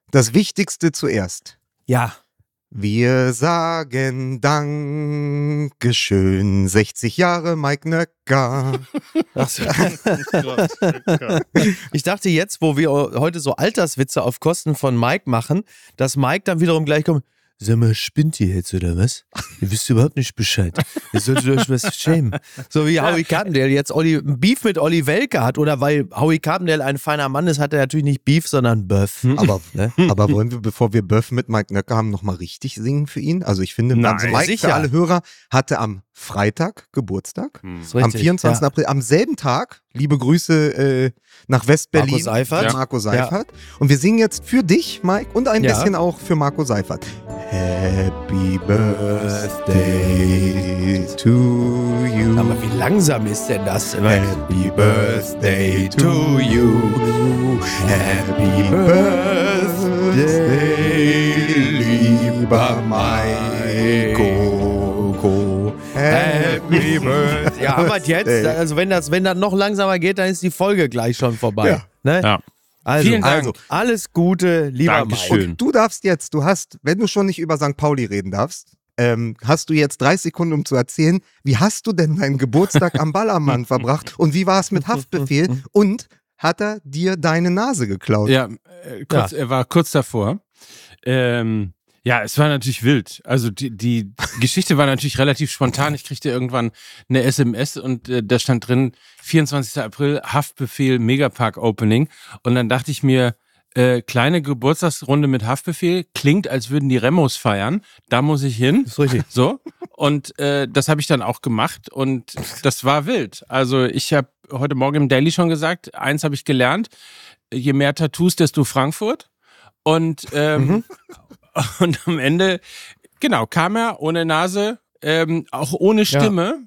Das Wichtigste zuerst. Ja. Wir sagen Dankeschön, 60 Jahre Mike Nöcker. Ach so. Ich dachte jetzt, wo wir heute so Alterswitze auf Kosten von Mike machen, dass Mike dann wiederum gleich kommt, sag mal, spinnt ihr jetzt oder was? Ihr wisst überhaupt nicht Bescheid. Ihr solltet euch was schämen. So wie Howie Carpendale jetzt Beef mit Olli Welke hat, oder weil Howie Carpendale ein feiner Mann ist, hat er natürlich nicht Beef, sondern Böff. Aber wollen wir, bevor wir Böff mit Mike Nöcker haben, nochmal richtig singen für ihn? Also ich finde, Nein, Mike, sicher. für alle Hörer, hatte am Freitag Geburtstag, Ist am richtig, 24. ja. April, am selben Tag, liebe Grüße nach West-Berlin, Marco Seifert. Marco Seifert. Und wir singen jetzt für dich, Mike, und ein bisschen auch für Marco Seifert. Happy Birthday to you. Aber wie langsam ist denn das? Happy Birthday to you. Happy Birthday, lieber Maiko. Happy Birthday. Ja, aber jetzt, also wenn dann noch langsamer geht, dann ist die Folge gleich schon vorbei. Ja. Ne? Ja. Also, Vielen Dank. Alles Gute, lieber Dankeschön. Mike. Und du darfst jetzt, wenn du schon nicht über St. Pauli reden darfst, hast du jetzt 30 Sekunden, um zu erzählen, wie hast du denn deinen Geburtstag am Ballermann verbracht und wie war es mit Haftbefehl und hat er dir deine Nase geklaut? Ja, er war kurz davor. Ja, es war natürlich wild. Also die Geschichte war natürlich relativ spontan. Ich kriegte irgendwann eine SMS und da stand drin, 24. April, Haftbefehl, Megapark Opening. Und dann dachte ich mir, kleine Geburtstagsrunde mit Haftbefehl, klingt, als würden die Remos feiern. Da muss ich hin. Das ist richtig. So. Und das habe ich dann auch gemacht und das war wild. Also ich habe heute Morgen im Daily schon gesagt, eins habe ich gelernt, je mehr Tattoos, desto Frankfurt. Und und am Ende, genau, kam er ohne Nase, auch ohne Stimme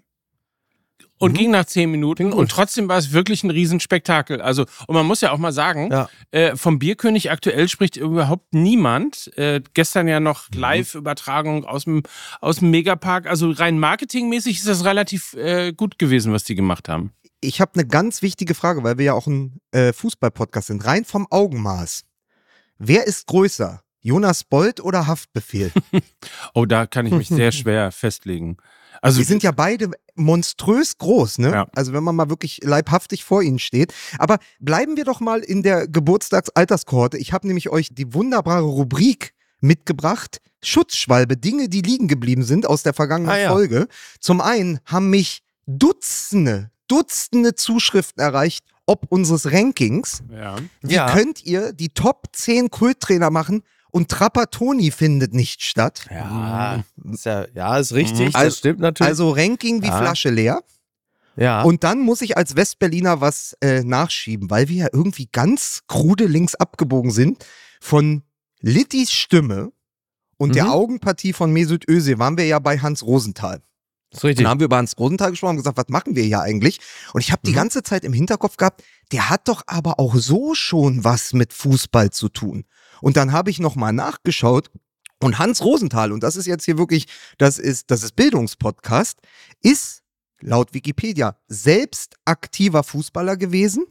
und ging nach 10 Minuten und trotzdem war es wirklich ein Riesenspektakel. Also, und man muss ja auch mal sagen, vom Bierkönig aktuell spricht überhaupt niemand. Gestern ja noch Live-Übertragung aus dem Megapark. Also rein marketingmäßig ist das relativ gut gewesen, was die gemacht haben. Ich habe eine ganz wichtige Frage, weil wir ja auch ein Fußball-Podcast sind. Rein vom Augenmaß. Wer ist größer? Jonas Bolt oder Haftbefehl? Oh, da kann ich mich sehr schwer festlegen. Also die sind ja beide monströs groß, ne? Ja. Also wenn man mal wirklich leibhaftig vor ihnen steht. Aber bleiben wir doch mal in der Geburtstagsalterskohorte. Ich habe nämlich euch die wunderbare Rubrik mitgebracht. Schutzschwalbe, Dinge, die liegen geblieben sind aus der vergangenen Folge. Zum einen haben mich Dutzende Zuschriften erreicht, ob unseres Rankings. Ja. Wie könnt ihr die Top 10 Kulttrainer machen und Trapattoni findet nicht statt? Ja, ist richtig, das stimmt natürlich. Also Ranking wie Flasche leer. Ja. Und dann muss ich als Westberliner was nachschieben, weil wir ja irgendwie ganz krude links abgebogen sind. Von Littys Stimme und der Augenpartie von Mesut Özil waren wir ja bei Hans Rosenthal. Das ist richtig. Dann haben wir über Hans Rosenthal gesprochen und gesagt, was machen wir hier eigentlich? Und ich habe die ganze Zeit im Hinterkopf gehabt, der hat doch aber auch so schon was mit Fußball zu tun. Und dann habe ich nochmal nachgeschaut und Hans Rosenthal, und das ist jetzt hier wirklich, das ist Bildungspodcast, ist laut Wikipedia selbst aktiver Fußballer gewesen,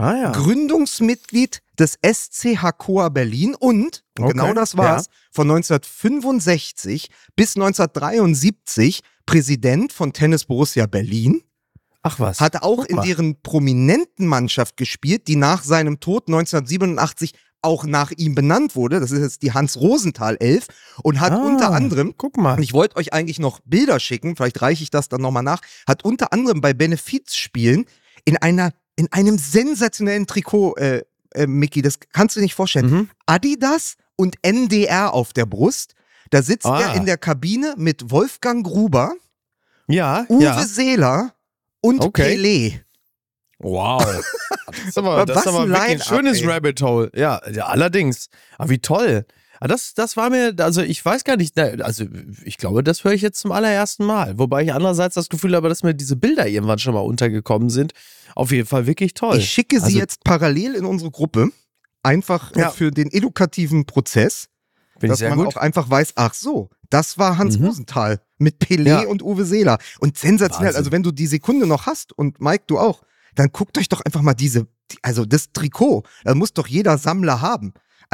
Gründungsmitglied des SC Hakoah Berlin und genau das war's, von 1965 bis 1973 Präsident von Tennis Borussia Berlin. Ach was. Hat auch in deren prominenten Mannschaft gespielt, die nach seinem Tod 1987 auch nach ihm benannt wurde. Das ist jetzt die Hans-Rosenthal-Elf und hat unter anderem, guck mal. Ich wollte euch eigentlich noch Bilder schicken, vielleicht reiche ich das dann nochmal nach, hat unter anderem bei Benefizspielen in einem sensationellen Trikot, Micky, das kannst du dir nicht vorstellen, Adidas und NDR auf der Brust. Da sitzt er in der Kabine mit Wolfgang Gruber, Uwe Seeler und Pelé. Wow. Das ist aber wirklich ein schönes Rabbit Hole. Ja, allerdings. Aber wie toll. Aber das war mir, also ich weiß gar nicht, also ich glaube, das höre ich jetzt zum allerersten Mal. Wobei ich andererseits das Gefühl habe, dass mir diese Bilder irgendwann schon mal untergekommen sind. Auf jeden Fall wirklich toll. Ich schicke sie jetzt parallel in unsere Gruppe, einfach für den edukativen Prozess, dass man auch einfach weiß, ach so, das war Hans Rosenthal mit Pelé und Uwe Seeler. Und sensationell, Wahnsinn. also wenn du die Sekunde noch hast und Mike, du auch, dann guckt euch doch einfach mal das Trikot, das muss doch jeder Sammler haben. Also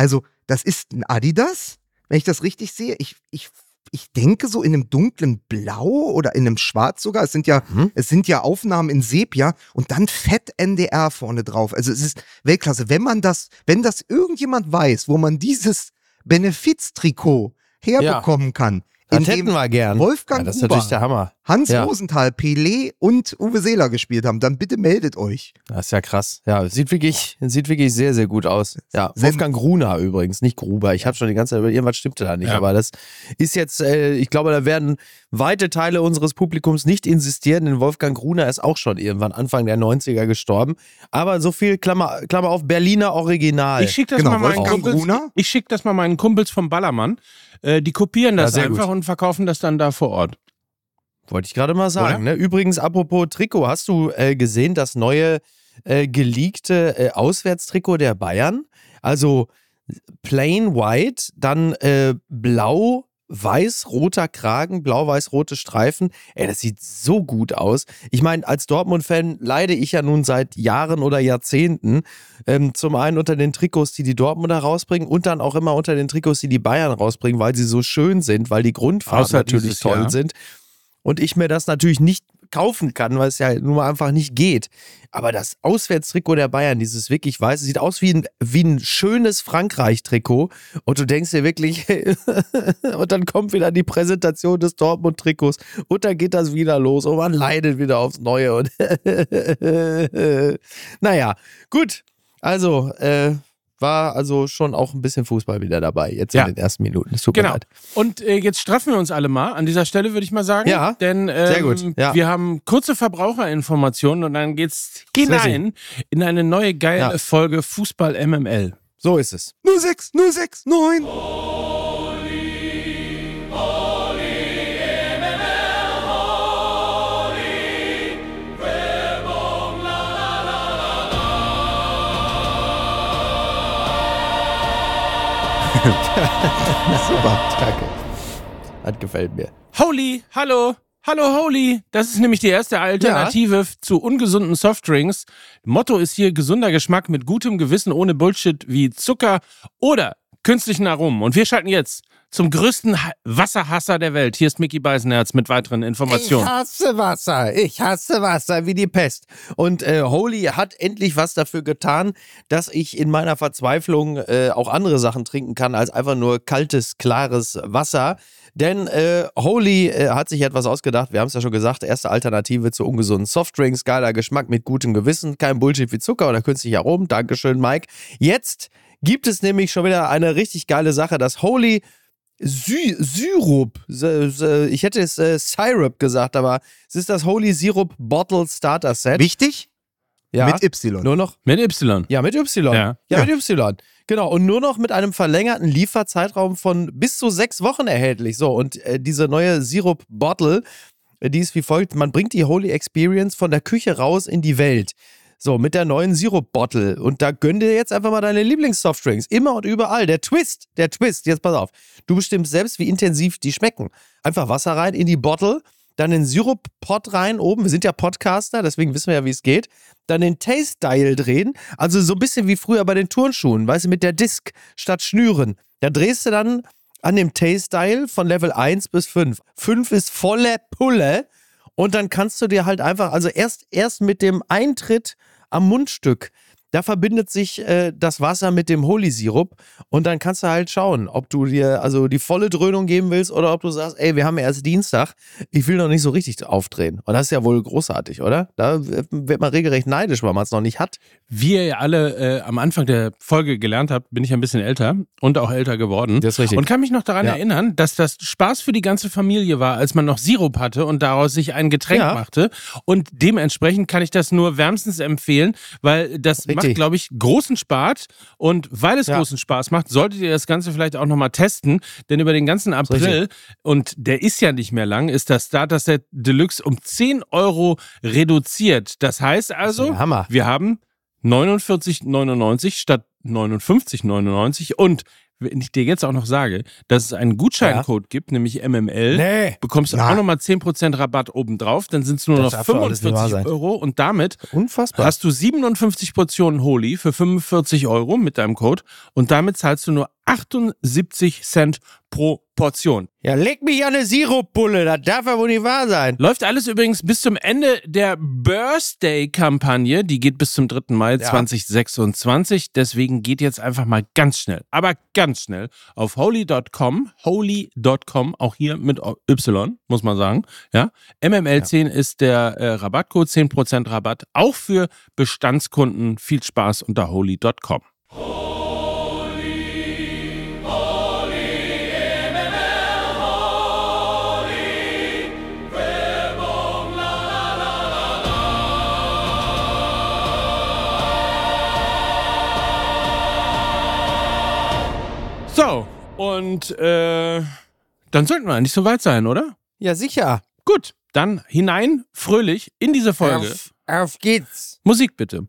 das ist ein Adidas, wenn ich das richtig sehe. Ich denke so in einem dunklen Blau oder in einem Schwarz sogar. Es sind ja Aufnahmen in Sepia und dann fett NDR vorne drauf. Also es ist Weltklasse. Wenn das irgendjemand weiß, wo man dieses Benefiz-Trikot herbekommen kann, Das hätten wir gern. Wolfgang das ist Gruber, natürlich der Hammer. Hans Rosenthal, Pelé und Uwe Seeler gespielt haben, dann bitte meldet euch. Das ist ja krass. Ja, sieht wirklich sehr, sehr gut aus. Ja, Wolfgang Gruner übrigens, nicht Gruber. Ich habe schon die ganze Zeit, irgendwas stimmte da nicht. Ja. Aber das ist jetzt, ich glaube, da werden weite Teile unseres Publikums nicht insistieren, denn Wolfgang Gruner ist auch schon irgendwann Anfang der 90er gestorben. Aber so viel, Klammer auf, Berliner Original. Ich schicke das mal meinen Kumpels vom Ballermann. Die kopieren das einfach und verkaufen das dann da vor Ort. Wollte ich gerade mal sagen. Ne? Übrigens, apropos Trikot, hast du gesehen das neue geleakte Auswärtstrikot der Bayern? Also plain white, dann blau, weiß-roter Kragen, blau-weiß-rote Streifen. Ey, das sieht so gut aus. Ich meine, als Dortmund-Fan leide ich ja nun seit Jahren oder Jahrzehnten zum einen unter den Trikots, die Dortmunder rausbringen und dann auch immer unter den Trikots, die Bayern rausbringen, weil sie so schön sind, weil die Grundfarben natürlich toll sind. Und ich mir das natürlich nicht kaufen kann, weil es ja nun mal einfach nicht geht. Aber das Auswärtstrikot der Bayern, dieses wirklich weiße, sieht aus wie ein schönes Frankreich-Trikot. Und du denkst dir wirklich, und dann kommt wieder die Präsentation des Dortmund-Trikots und dann geht das wieder los und man leidet wieder aufs Neue. Und naja, gut. Also, war also schon auch ein bisschen Fußball wieder dabei, jetzt in den ersten Minuten. Es tut mir leid. Und jetzt straffen wir uns alle mal an dieser Stelle, würde ich mal sagen. Ja, denn sehr gut. Ja. Wir haben kurze Verbraucherinformationen und dann geht's hinein in eine neue geile Folge Fußball MML. So ist es. 06069. Super, danke. Das gefällt mir. Holy, hallo Holy. Das ist nämlich die erste Alternative zu ungesunden Softdrinks. Motto ist hier gesunder Geschmack mit gutem Gewissen ohne Bullshit wie Zucker oder künstlichen Aromen. Und wir schalten jetzt zum größten Wasserhasser der Welt. Hier ist Micky Beisenherz mit weiteren Informationen. Ich hasse Wasser wie die Pest. Und Holy hat endlich was dafür getan, dass ich in meiner Verzweiflung auch andere Sachen trinken kann, als einfach nur kaltes, klares Wasser. Denn Holy hat sich etwas ausgedacht, wir haben es ja schon gesagt, erste Alternative zu ungesunden Softdrinks, geiler Geschmack mit gutem Gewissen, kein Bullshit wie Zucker oder künstliche Aromen. Dankeschön, Mike. Jetzt gibt es nämlich schon wieder eine richtig geile Sache, das Holy Syrup. Ich hätte es Syrup gesagt, aber es ist das Holy Syrup Bottle Starter Set. Wichtig? Ja. Mit Y. Nur noch? Mit Y. Ja, mit Y. Ja. Mit Y. Genau. Und nur noch mit einem verlängerten Lieferzeitraum von bis zu 6 Wochen erhältlich. So, und diese neue Syrup Bottle, die ist wie folgt: Man bringt die Holy Experience von der Küche raus in die Welt. So, mit der neuen Syrup-Bottle. Und da gönn dir jetzt einfach mal deine Lieblings-Softdrinks. Immer und überall. Der Twist, jetzt pass auf. Du bestimmst selbst, wie intensiv die schmecken. Einfach Wasser rein in die Bottle, dann den Syrup-Pot rein oben. Wir sind ja Podcaster, deswegen wissen wir ja, wie es geht. Dann den Taste-Dial drehen. Also so ein bisschen wie früher bei den Turnschuhen. Weißt du, mit der Disc statt Schnüren. Da drehst du dann an dem Taste-Dial von Level 1 bis 5. 5 ist volle Pulle. Und dann kannst du dir halt einfach, also erst mit dem Eintritt am Mundstück, da verbindet sich das Wasser mit dem Holy-Sirup und dann kannst du halt schauen, ob du dir also die volle Dröhnung geben willst oder ob du sagst, ey, wir haben ja erst Dienstag, ich will noch nicht so richtig aufdrehen. Und das ist ja wohl großartig, oder? Da wird man regelrecht neidisch, weil man es noch nicht hat. Wie ihr ja alle am Anfang der Folge gelernt habt, bin ich ein bisschen älter und auch älter geworden. Das ist richtig. Und kann mich noch daran erinnern, dass das Spaß für die ganze Familie war, als man noch Sirup hatte und daraus sich ein Getränk machte. Und dementsprechend kann ich das nur wärmstens empfehlen, weil das macht, glaube ich, großen Spaß. Und weil es großen Spaß macht, solltet ihr das Ganze vielleicht auch nochmal testen. Denn über den ganzen April, und der ist ja nicht mehr lang, ist das Starter Set Deluxe um 10 € reduziert. Das heißt also, wir haben 49,99 statt 59,99 und wenn ich dir jetzt auch noch sage, dass es einen Gutscheincode gibt, nämlich MML, bekommst du auch nochmal 10% Rabatt obendrauf, dann sind es nur noch 45 € und damit hast du 57 Portionen Holy für 45 € mit deinem Code und damit zahlst du nur 78 Cent pro Portion. Ja, leg mich an eine Siruppulle, das darf ja wohl nicht wahr sein. Läuft alles übrigens bis zum Ende der Birthday-Kampagne. Die geht bis zum 3. Mai 2026. Deswegen geht jetzt einfach mal ganz schnell, aber ganz schnell auf holy.com, auch hier mit Y, muss man sagen. Ja? MML10 ist der Rabattcode, 10% Rabatt, auch für Bestandskunden. Viel Spaß unter holy.com. So, und dann sollten wir eigentlich soweit sein, oder? Ja, sicher. Gut, dann hinein, fröhlich, in diese Folge. Auf geht's. Musik bitte.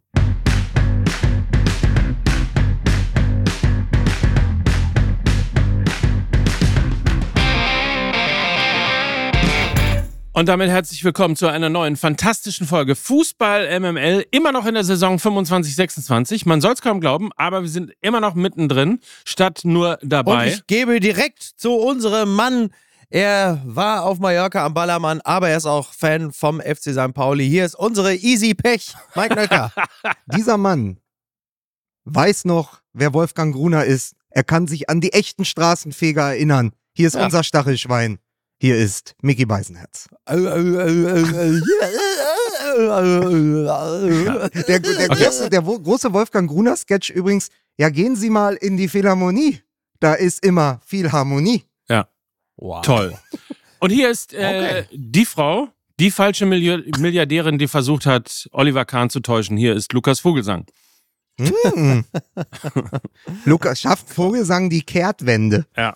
Und damit herzlich willkommen zu einer neuen, fantastischen Folge Fußball MML. Immer noch in der Saison 25-26. Man soll es kaum glauben, aber wir sind immer noch mittendrin, statt nur dabei. Und ich gebe direkt zu unserem Mann. Er war auf Mallorca am Ballermann, aber er ist auch Fan vom FC St. Pauli. Hier ist unsere Easy Pech, Mike Nöcker. Dieser Mann weiß noch, wer Wolfgang Gruner ist. Er kann sich an die echten Straßenfeger erinnern. Hier ist unser Stachelschwein. Hier ist Micky Beisenherz. Der große Wolfgang Gruner-Sketch übrigens, ja, gehen Sie mal in die Philharmonie. Da ist immer viel Harmonie. Ja, wow. Toll. Und hier ist die Frau, die falsche Milliardärin, die versucht hat, Oliver Kahn zu täuschen. Hier ist Lukas Vogelsang. Lukas schafft Vogelsang die Kehrtwende. Ja.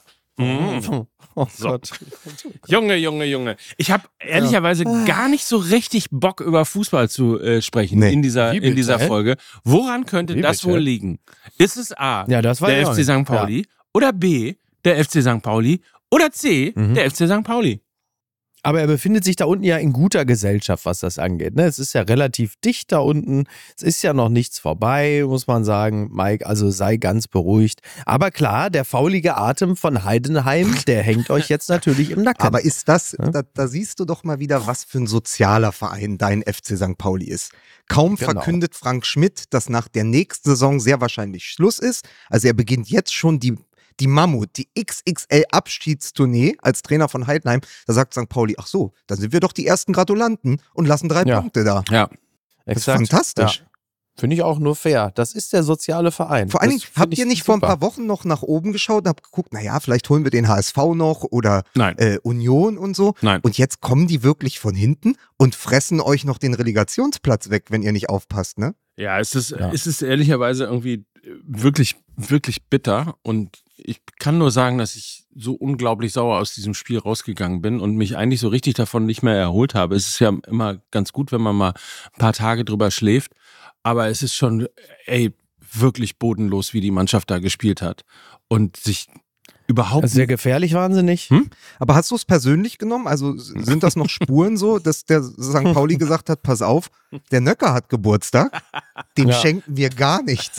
Oh Gott. Junge. Ich habe ehrlicherweise gar nicht so richtig Bock, über Fußball zu sprechen in dieser Folge. Woran könnte das wohl liegen? Ist es A, der FC St. Pauli, oder B, der FC St. Pauli, oder C, der FC St. Pauli? Aber er befindet sich da unten ja in guter Gesellschaft, was das angeht. Ne? Es ist ja relativ dicht da unten. Es ist ja noch nichts vorbei, muss man sagen. Mike, also sei ganz beruhigt. Aber klar, der faulige Atem von Heidenheim, der hängt euch jetzt natürlich im Nacken. Aber ist das, da siehst du doch mal wieder, was für ein sozialer Verein dein FC St. Pauli ist. Kaum verkündet Frank Schmidt, dass nach der nächsten Saison sehr wahrscheinlich Schluss ist. Also er beginnt jetzt schon die Mammut, die XXL-Abschiedstournee als Trainer von Heidenheim, da sagt St. Pauli, ach so, dann sind wir doch die ersten Gratulanten und lassen 3 Punkte da. Ja, das ist fantastisch. Ja. Finde ich auch nur fair. Das ist der soziale Verein. Vor allen Dingen, habt ihr nicht vor ein paar Wochen noch nach oben geschaut und habt geguckt, naja, vielleicht holen wir den HSV noch oder Union und so. Nein. Und jetzt kommen die wirklich von hinten und fressen euch noch den Relegationsplatz weg, wenn ihr nicht aufpasst, ne? Ja, es ist ehrlicherweise irgendwie wirklich, wirklich bitter und ich kann nur sagen, dass ich so unglaublich sauer aus diesem Spiel rausgegangen bin und mich eigentlich so richtig davon nicht mehr erholt habe. Es ist ja immer ganz gut, wenn man mal ein paar Tage drüber schläft, aber es ist schon, wirklich bodenlos, wie die Mannschaft da gespielt hat und sich überhaupt sehr gefährlich waren sie nicht. Aber hast du es persönlich genommen? Also sind das noch Spuren so, dass der St. Pauli gesagt hat, pass auf, der Nöcker hat Geburtstag, dem schenken wir gar nichts.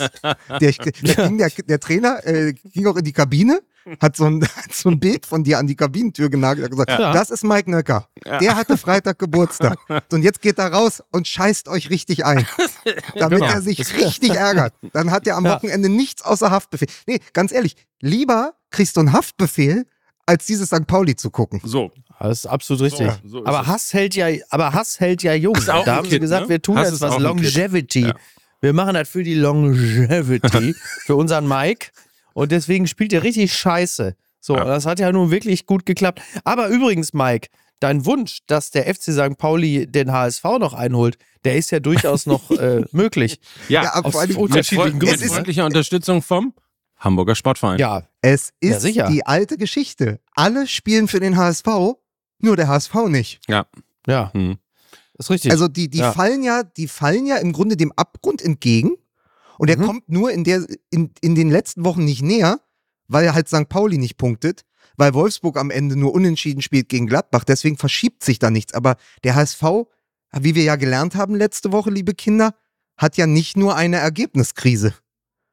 Der Trainer ging auch in die Kabine, hat so ein Bild von dir an die Kabinentür genagelt, hat gesagt, das ist Mike Nöcker, der hatte Freitag Geburtstag. Und jetzt geht er raus und scheißt euch richtig ein, damit er sich richtig ärgert. Dann hat er am Wochenende nichts außer Haftbefehl. Nee, ganz ehrlich, lieber kriegst du einen Haftbefehl, als dieses St. Pauli zu gucken. So. Das ist absolut richtig. So aber Hass hält ja jung. Da haben sie gesagt, wir tun jetzt was Longevity. Ja. Wir machen das für die Longevity, für unseren Mike. Und deswegen spielt er richtig scheiße. So, das hat ja nun wirklich gut geklappt. Aber übrigens, Mike, dein Wunsch, dass der FC St. Pauli den HSV noch einholt, der ist ja durchaus noch möglich. Ja, aber vor allem unterschiedlichen Gründen. Mit freundlicher Unterstützung vom Hamburger Sportverein. Ja. Es ist die alte Geschichte. Alle spielen für den HSV, nur der HSV nicht. Ja. Das ist richtig. Also die fallen ja im Grunde dem Abgrund entgegen und er kommt nur in den letzten Wochen nicht näher, weil er halt St. Pauli nicht punktet, weil Wolfsburg am Ende nur unentschieden spielt gegen Gladbach, deswegen verschiebt sich da nichts. Aber der HSV, wie wir ja gelernt haben letzte Woche, liebe Kinder, hat ja nicht nur eine Ergebniskrise.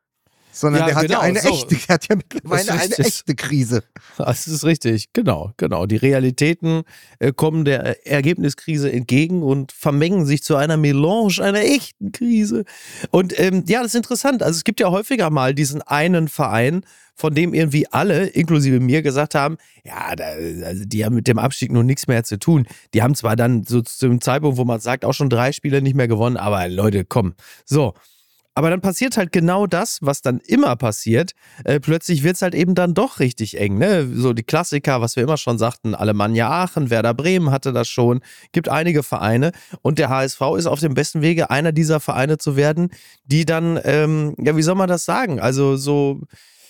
sondern Ja, der hat genau, ja eine so. echte, der hat ja mittlerweile Das ist eine richtig. echte Krise. Das ist richtig, genau. Die Realitäten kommen der Ergebniskrise entgegen und vermengen sich zu einer Melange einer echten Krise. Und ja, das ist interessant. Also es gibt ja häufiger mal diesen einen Verein, von dem irgendwie alle, inklusive mir, gesagt haben, ja, also die haben mit dem Abstieg nun nichts mehr zu tun. Die haben zwar dann so zum Zeitpunkt, wo man sagt, auch schon 3 Spiele nicht mehr gewonnen, aber Leute, komm. So. Aber dann passiert halt genau das, was dann immer passiert. Plötzlich wird es halt eben dann doch richtig eng. Ne? So die Klassiker, was wir immer schon sagten, Alemannia Aachen, Werder Bremen hatte das schon. Gibt einige Vereine. Und der HSV ist auf dem besten Wege, einer dieser Vereine zu werden, die dann, ja, wie soll man das sagen? Also so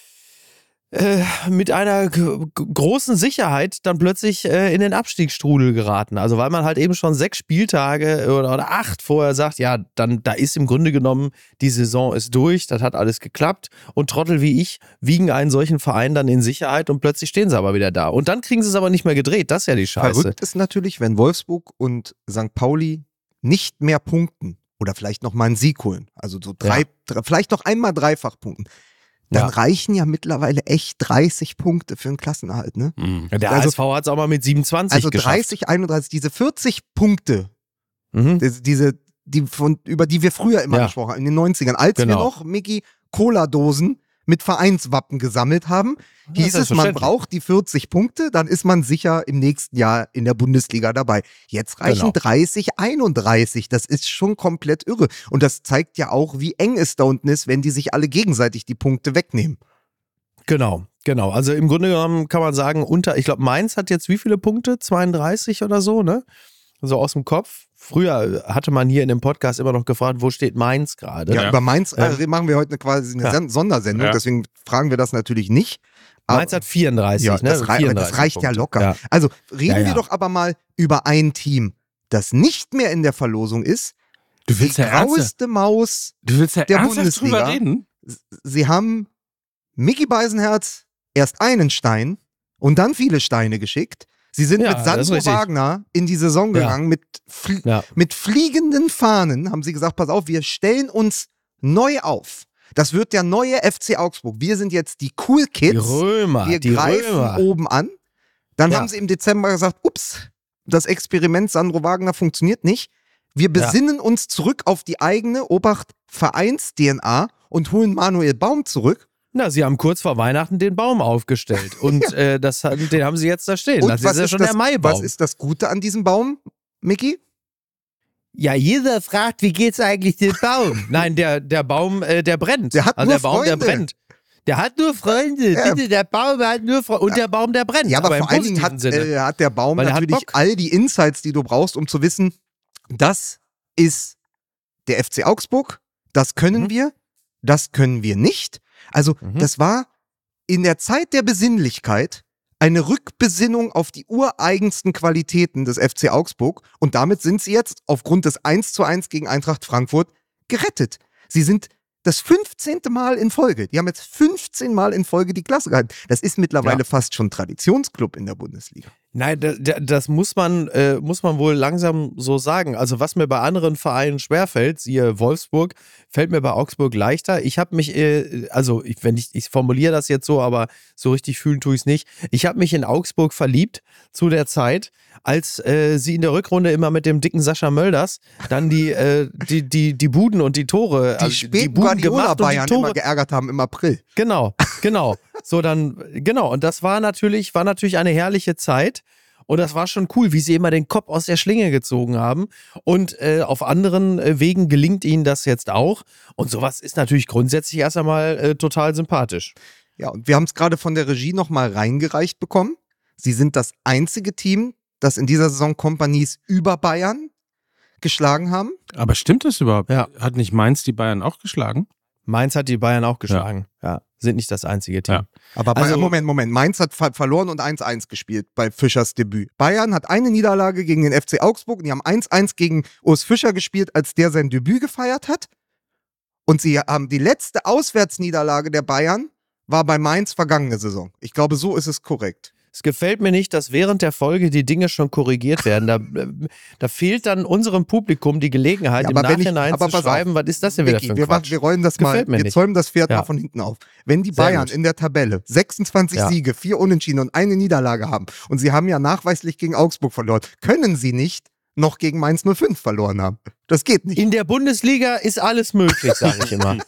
mit einer großen Sicherheit dann plötzlich in den Abstiegsstrudel geraten. Also weil man halt eben schon 6 Spieltage oder 8 vorher sagt, ja, dann da ist im Grunde genommen, die Saison ist durch, das hat alles geklappt und Trottel wie ich wiegen einen solchen Verein dann in Sicherheit und plötzlich stehen sie aber wieder da. Und dann kriegen sie es aber nicht mehr gedreht, das ist ja die Scheiße. Verrückt ist natürlich, wenn Wolfsburg und St. Pauli nicht mehr punkten oder vielleicht noch mal einen Sieg holen, also so vielleicht noch einmal dreifach punkten, dann reichen ja mittlerweile echt 30 Punkte für einen Klassenerhalt, ne? Ja, der Also- HSV hat es auch mal mit 27 Also geschafft. 30, 31, diese 40 Punkte, Mhm. über die wir früher immer Ja. gesprochen haben, in den 90ern, als wir Genau. noch, Micky, Cola-Dosen mit Vereinswappen gesammelt haben, hieß es, man selbstverständlich. braucht die 40 Punkte, dann ist man sicher im nächsten Jahr in der Bundesliga dabei. Jetzt reichen Genau. 30, 31, das ist schon komplett irre. Und das zeigt ja auch, wie eng es da unten ist, wenn die sich alle gegenseitig die Punkte wegnehmen. Genau. Also im Grunde genommen kann man sagen, ich glaube, Mainz hat jetzt wie viele Punkte? 32 oder so, ne? So aus dem Kopf. Früher hatte man hier in dem Podcast immer noch gefragt, wo steht Mainz gerade? Ja, über Mainz machen wir heute quasi eine Ja. Sondersendung, Ja. deswegen fragen wir das natürlich nicht. Mainz hat 34, Ja, ne? das, das 34 reicht ja Punkte. locker. Ja. Also reden Ja. wir doch aber mal über ein Team, das nicht mehr in der Verlosung ist. Du willst die ja ernsthaft, graueste Maus du willst ja der ernsthaft drüber Bundesliga. reden? Sie haben Micky Beisenherz erst einen Stein und dann viele Steine geschickt. Sie sind Ja, mit das ist Sandro richtig. Wagner in die Saison Ja. gegangen, Ja. mit fliegenden Fahnen, haben sie gesagt, pass auf, wir stellen uns neu auf. Das wird der neue FC Augsburg. Wir sind jetzt die Cool Kids. Die Römer, Wir die greifen Römer. oben an. Dann Ja. haben sie im Dezember gesagt, ups, das Experiment Sandro Wagner funktioniert nicht. Wir besinnen uns zurück auf die eigene Vereins-DNA und holen Manuel Baum zurück. Na, sie haben kurz vor Weihnachten den Baum aufgestellt und den haben sie jetzt da stehen. Und Das ist ja schon der Maibaum. was ist das Gute an diesem Baum, Micky? Ja, jeder fragt, wie geht's eigentlich dem Baum? Nein, der Baum, der brennt. Der hat also nur der Baum, der Freunde. brennt. Der hat nur Freunde. Ja. Bitte, der Baum hat nur Freunde. Und der Baum, der brennt. Ja, aber im vor allen Dingen positiven Sinne. hat der Baum Weil er hat natürlich Bock. all die Insights, die du brauchst, um zu wissen, das ist der FC Augsburg, das können wir, das können wir nicht. Also das war in der Zeit der Besinnlichkeit eine Rückbesinnung auf die ureigensten Qualitäten des FC Augsburg und damit sind sie jetzt aufgrund des 1:1 gegen Eintracht Frankfurt gerettet. Sie sind das 15. Mal in Folge. Die haben jetzt 15 Mal in Folge die Klasse gehalten. Das ist mittlerweile fast schon Traditionsclub in der Bundesliga. Nein, das muss man wohl langsam so sagen. Also was mir bei anderen Vereinen schwerfällt, siehe Wolfsburg, fällt mir bei Augsburg leichter. Ich habe mich, ich formuliere das jetzt so, aber so richtig fühlen tue ich es nicht. Ich habe mich in Augsburg verliebt zu der Zeit, als sie in der Rückrunde immer mit dem dicken Sascha Mölders dann die Buden und die Tore, Die späten Guardiola-Bayern immer geärgert haben im April. Genau. Und das war natürlich eine herrliche Zeit. Und das war schon cool, wie sie immer den Kopf aus der Schlinge gezogen haben. Und auf anderen Wegen gelingt ihnen das jetzt auch. Und sowas ist natürlich grundsätzlich erst einmal total sympathisch. Ja, und wir haben es gerade von der Regie nochmal reingereicht bekommen. Sie sind das einzige Team, das in dieser Saison Kompanies über Bayern geschlagen haben. Aber stimmt das überhaupt? Ja. Hat nicht Mainz die Bayern auch geschlagen? Mainz hat die Bayern auch geschlagen. Ja. Sind nicht das einzige Team. Ja. Aber Moment. Mainz hat verloren und 1:1 gespielt bei Fischers Debüt. Bayern hat eine Niederlage gegen den FC Augsburg und die haben 1:1 gegen Urs Fischer gespielt, als der sein Debüt gefeiert hat. Und sie haben die letzte Auswärtsniederlage der Bayern war bei Mainz vergangene Saison. Ich glaube, so ist es korrekt. Es gefällt mir nicht, dass während der Folge die Dinge schon korrigiert werden. Da fehlt dann unserem Publikum die Gelegenheit, im Nachhinein zu schreiben, was ist das denn wieder für ein Quatsch? Wir rollen das mal, wir zäumen das Pferd mal von hinten auf. Wenn die Bayern in der Tabelle 26 Siege, 4 Unentschieden und eine Niederlage haben und sie haben ja nachweislich gegen Augsburg verloren, können sie nicht noch gegen Mainz 05 verloren haben. Das geht nicht. In der Bundesliga ist alles möglich, sage ich immer.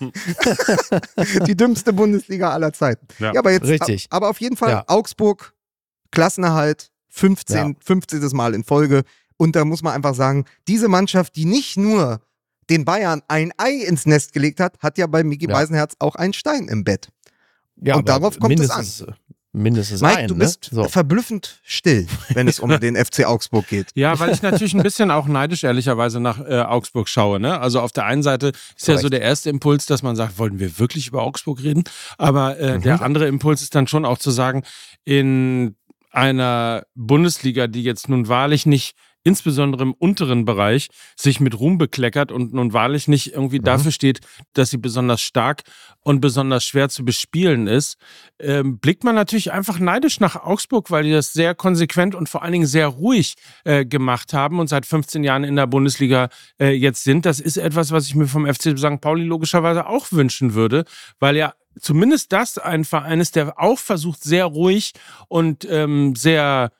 Die dümmste Bundesliga aller Zeiten. Ja, aber jetzt, richtig. Aber auf jeden Fall Augsburg, Klassenerhalt, 15. Mal in Folge. Und da muss man einfach sagen, diese Mannschaft, die nicht nur den Bayern ein Ei ins Nest gelegt hat, hat ja bei Micky Beisenherz auch einen Stein im Bett. Ja, und darauf kommt es an. Mindestens Mike, du bist verblüffend still, wenn es um den FC Augsburg geht. Ja, weil ich natürlich ein bisschen auch neidisch ehrlicherweise nach Augsburg schaue. Ne? Also auf der einen Seite ist ja so der erste Impuls, dass man sagt, wollten wir wirklich über Augsburg reden? Aber der andere Impuls ist dann schon auch zu sagen, in einer Bundesliga, die jetzt nun wahrlich nicht insbesondere im unteren Bereich sich mit Ruhm bekleckert und nun wahrlich nicht irgendwie dafür steht, dass sie besonders stark und besonders schwer zu bespielen ist, blickt man natürlich einfach neidisch nach Augsburg, weil die das sehr konsequent und vor allen Dingen sehr ruhig gemacht haben und seit 15 Jahren in der Bundesliga jetzt sind. Das ist etwas, was ich mir vom FC St. Pauli logischerweise auch wünschen würde, weil ja zumindest das ein Verein ist, der auch versucht, sehr ruhig und sehr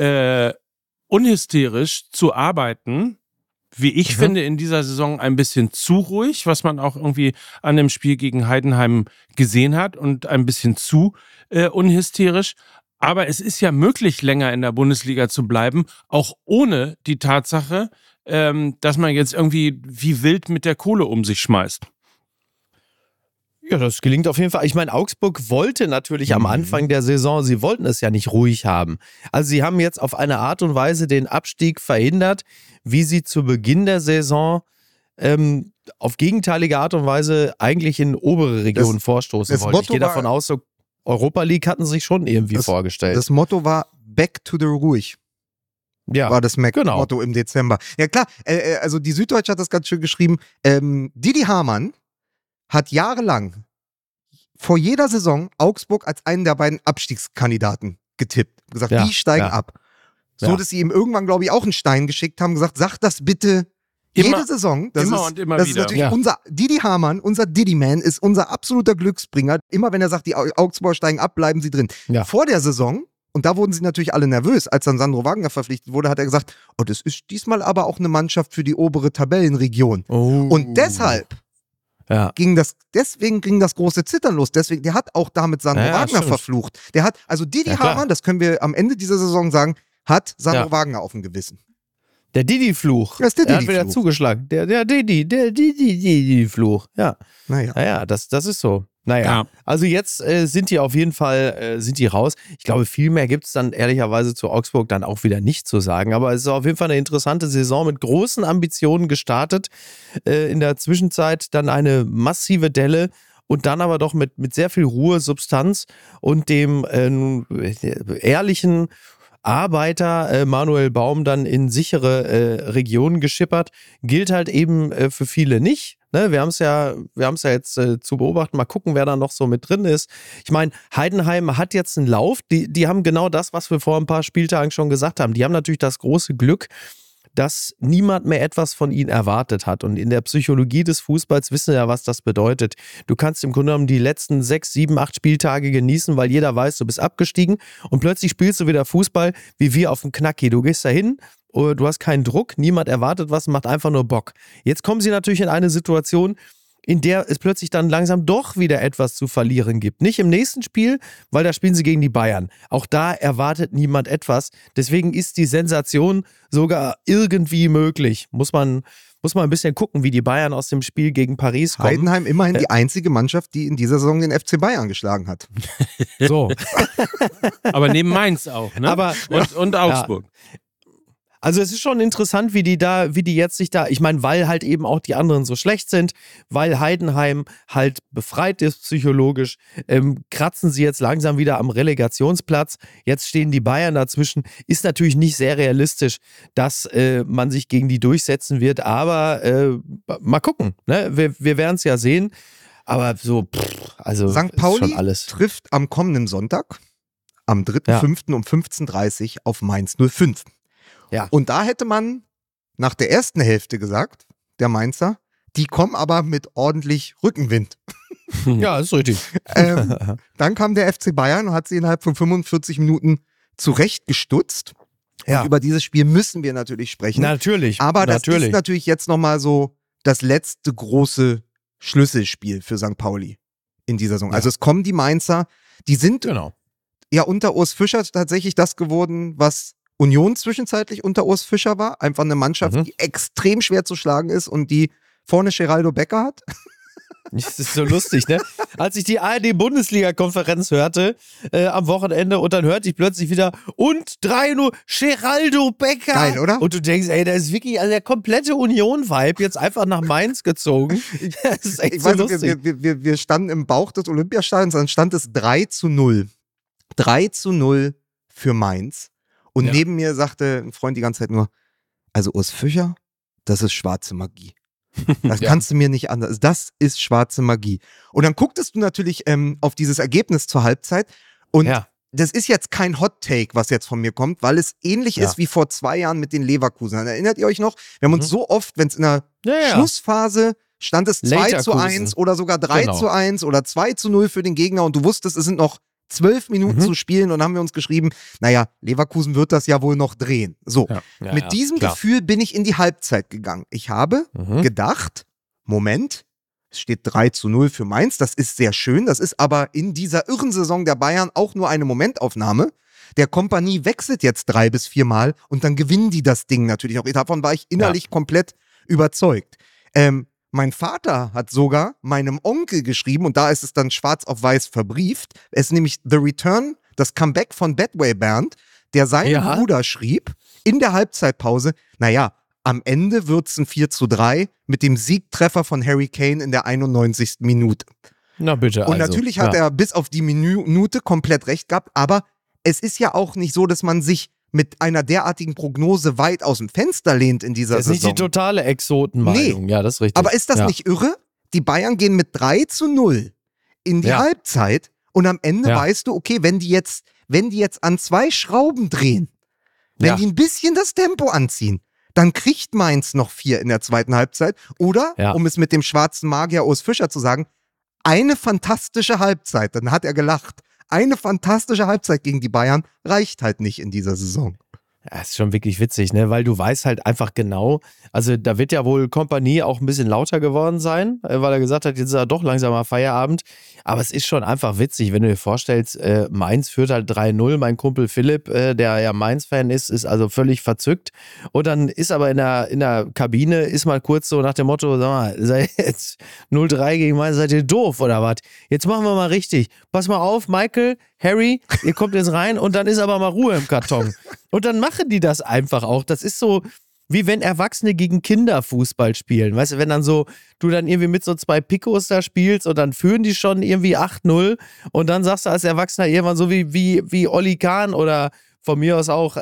unhysterisch zu arbeiten, wie ich finde, in dieser Saison ein bisschen zu ruhig, was man auch irgendwie an dem Spiel gegen Heidenheim gesehen hat und ein bisschen zu unhysterisch. Aber es ist ja möglich, länger in der Bundesliga zu bleiben, auch ohne die Tatsache, dass man jetzt irgendwie wie wild mit der Kohle um sich schmeißt. Ja, das gelingt auf jeden Fall. Ich meine, Augsburg wollte natürlich am Anfang der Saison, sie wollten es ja nicht ruhig haben. Also sie haben jetzt auf eine Art und Weise den Abstieg verhindert, wie sie zu Beginn der Saison auf gegenteilige Art und Weise eigentlich in obere Regionen vorstoßen wollten. Ich gehe davon aus, so Europa League hatten sie sich schon irgendwie vorgestellt. Das Motto war Back to the Ruhig. Ja, war das Motto im Dezember. Ja klar, also die Süddeutsche hat das ganz schön geschrieben. Didi Hamann hat jahrelang vor jeder Saison Augsburg als einen der beiden Abstiegskandidaten getippt. Gesagt, die steigen ab. So, dass sie ihm irgendwann, glaube ich, auch einen Stein geschickt haben, gesagt, sag das bitte jede Saison. Das immer ist, und immer das wieder. ist natürlich unser Didi Hamann, unser Didi-Man, ist unser absoluter Glücksbringer. Immer wenn er sagt, die Augsburger steigen ab, bleiben sie drin. Ja. Vor der Saison, und da wurden sie natürlich alle nervös, als dann Sandro Wagner verpflichtet wurde, hat er gesagt, das ist diesmal aber auch eine Mannschaft für die obere Tabellenregion. Und deshalb deswegen ging das große Zittern los. Deswegen, der hat auch damit Sandro Wagner verflucht. Der hat, also Didi Hamann, das können wir am Ende dieser Saison sagen, hat Sandro Wagner auf dem Gewissen. Der Didi-Fluch. Das ist der Didi-Fluch. hat wieder zugeschlagen. Der Didi-Fluch. Ja. Naja, das ist so. Also jetzt sind die auf jeden Fall raus. Ich glaube, viel mehr gibt es dann ehrlicherweise zu Augsburg dann auch wieder nicht zu sagen. Aber es ist auf jeden Fall eine interessante Saison mit großen Ambitionen gestartet. In der Zwischenzeit dann eine massive Delle. Und dann aber doch mit sehr viel Ruhe, Substanz und dem ehrlichen Arbeiter Manuel Baum dann in sichere Regionen geschippert, gilt halt eben für viele nicht. Ne? Wir haben es ja jetzt zu beobachten, mal gucken, wer da noch so mit drin ist. Ich meine, Heidenheim hat jetzt einen Lauf, die haben genau das, was wir vor ein paar Spieltagen schon gesagt haben. Die haben natürlich das große Glück, dass niemand mehr etwas von ihnen erwartet hat. Und in der Psychologie des Fußballs wissen wir ja, was das bedeutet. Du kannst im Grunde genommen die letzten 6, 7, 8 Spieltage genießen, weil jeder weiß, du bist abgestiegen und plötzlich spielst du wieder Fußball wie wir auf dem Knacki. Du gehst da hin, du hast keinen Druck, niemand erwartet was, macht einfach nur Bock. Jetzt kommen sie natürlich in eine Situation, in der es plötzlich dann langsam doch wieder etwas zu verlieren gibt. Nicht im nächsten Spiel, weil da spielen sie gegen die Bayern. Auch da erwartet niemand etwas. Deswegen ist die Sensation sogar irgendwie möglich. Muss man ein bisschen gucken, wie die Bayern aus dem Spiel gegen Paris kommen. Heidenheim immerhin die einzige Mannschaft, die in dieser Saison den FC Bayern geschlagen hat. So. Aber neben Mainz auch, ne? Und Augsburg. Ja. Also es ist schon interessant, wie die jetzt sich da, ich meine, weil halt eben auch die anderen so schlecht sind, weil Heidenheim halt befreit ist psychologisch, kratzen sie jetzt langsam wieder am Relegationsplatz. Jetzt stehen die Bayern dazwischen. Ist natürlich nicht sehr realistisch, dass man sich gegen die durchsetzen wird, aber mal gucken. Ne? Wir werden es ja sehen. Aber so, also St. Pauli schon alles. Trifft am kommenden Sonntag am 3.5. um 15:30 Uhr auf Mainz 05. Ja. Und da hätte man nach der ersten Hälfte gesagt, der Mainzer, die kommen aber mit ordentlich Rückenwind. Ja, ist richtig. Dann kam der FC Bayern und hat sie innerhalb von 45 Minuten zurechtgestutzt. Ja. Und über dieses Spiel müssen wir natürlich sprechen. Natürlich. Aber das ist natürlich jetzt nochmal so das letzte große Schlüsselspiel für St. Pauli in dieser Saison. Ja. Also es kommen die Mainzer, die sind Genau. ja unter Urs Fischer tatsächlich das geworden, was Union zwischenzeitlich unter Urs Fischer war. Einfach eine Mannschaft, die extrem schwer zu schlagen ist und die vorne Geraldo Becker hat. Das ist so lustig, ne? Als ich die ARD-Bundesliga-Konferenz hörte am Wochenende und dann hörte ich plötzlich wieder und 3-0 Geraldo Becker. Geil, oder? Und du denkst, ey, da ist wirklich der komplette Union-Vibe jetzt einfach nach Mainz gezogen. Das ist echt Ich so weiß, lustig. wir standen im Bauch des Olympiastadions, dann stand es 3-0. 3-0 für Mainz. Und neben mir sagte ein Freund die ganze Zeit nur, also Urs Fischer, das ist schwarze Magie. Das kannst du mir nicht anders. Das ist schwarze Magie. Und dann gucktest du natürlich auf dieses Ergebnis zur Halbzeit und das ist jetzt kein Hot Take, was jetzt von mir kommt, weil es ähnlich ist wie vor 2 Jahren mit den Leverkusen. Erinnert ihr euch noch? Wir haben uns so oft, wenn es in der Schlussphase stand es 2-1 oder sogar 3-1 oder 2-0 für den Gegner und du wusstest, es sind noch 12 Minuten zu spielen und haben wir uns geschrieben, naja, Leverkusen wird das ja wohl noch drehen. So, mit diesem Gefühl bin ich in die Halbzeit gegangen. Ich habe gedacht, Moment, es steht 3-0 für Mainz, das ist sehr schön, das ist aber in dieser irren Saison der Bayern auch nur eine Momentaufnahme. Der Kompanie wechselt jetzt 3 bis 4 Mal und dann gewinnen die das Ding natürlich auch. Davon war ich innerlich komplett überzeugt. Mein Vater hat sogar meinem Onkel geschrieben, und da ist es dann schwarz auf weiß verbrieft, es ist nämlich The Return, das Comeback von Bedway Bernd, der seinem Bruder schrieb, in der Halbzeitpause, naja, am Ende wird es ein 4-3 mit dem Siegtreffer von Harry Kane in der 91. Minute. Na bitte, Und natürlich hat er bis auf die Minute komplett recht gehabt, aber es ist ja auch nicht so, dass man sich mit einer derartigen Prognose weit aus dem Fenster lehnt in dieser Saison. Das ist nicht die totale Exotenmeinung. Nee. Ja, das ist richtig. Aber ist das nicht irre? Die Bayern gehen mit 3-0 in die Halbzeit und am Ende weißt du, okay, wenn die jetzt an 2 Schrauben drehen, wenn die ein bisschen das Tempo anziehen, dann kriegt Mainz noch 4 in der zweiten Halbzeit. Oder, um es mit dem schwarzen Magier Urs Fischer zu sagen, eine fantastische Halbzeit. Dann hat er gelacht. Eine fantastische Halbzeit gegen die Bayern reicht halt nicht in dieser Saison. Ja, ist schon wirklich witzig, ne? Weil du weißt halt einfach genau, also da wird ja wohl Kompanie auch ein bisschen lauter geworden sein, weil er gesagt hat, jetzt ist er doch langsam mal Feierabend. Aber es ist schon einfach witzig, wenn du dir vorstellst, Mainz führt halt 3-0. Mein Kumpel Philipp, der ja Mainz-Fan ist also völlig verzückt. Und dann ist aber in der Kabine, ist mal kurz so nach dem Motto, sag mal, seid jetzt 0-3 gegen Mainz, seid ihr doof oder was? Jetzt machen wir mal richtig. Pass mal auf, Michael, Harry, ihr kommt jetzt rein und dann ist aber mal Ruhe im Karton. Und dann machen die das einfach auch. Das ist so, wie wenn Erwachsene gegen Kinder Fußball spielen. Weißt du, wenn dann so, du dann irgendwie mit so 2 Picos da spielst und dann führen die schon irgendwie 8-0 und dann sagst du als Erwachsener irgendwann so wie Olli Kahn oder von mir aus auch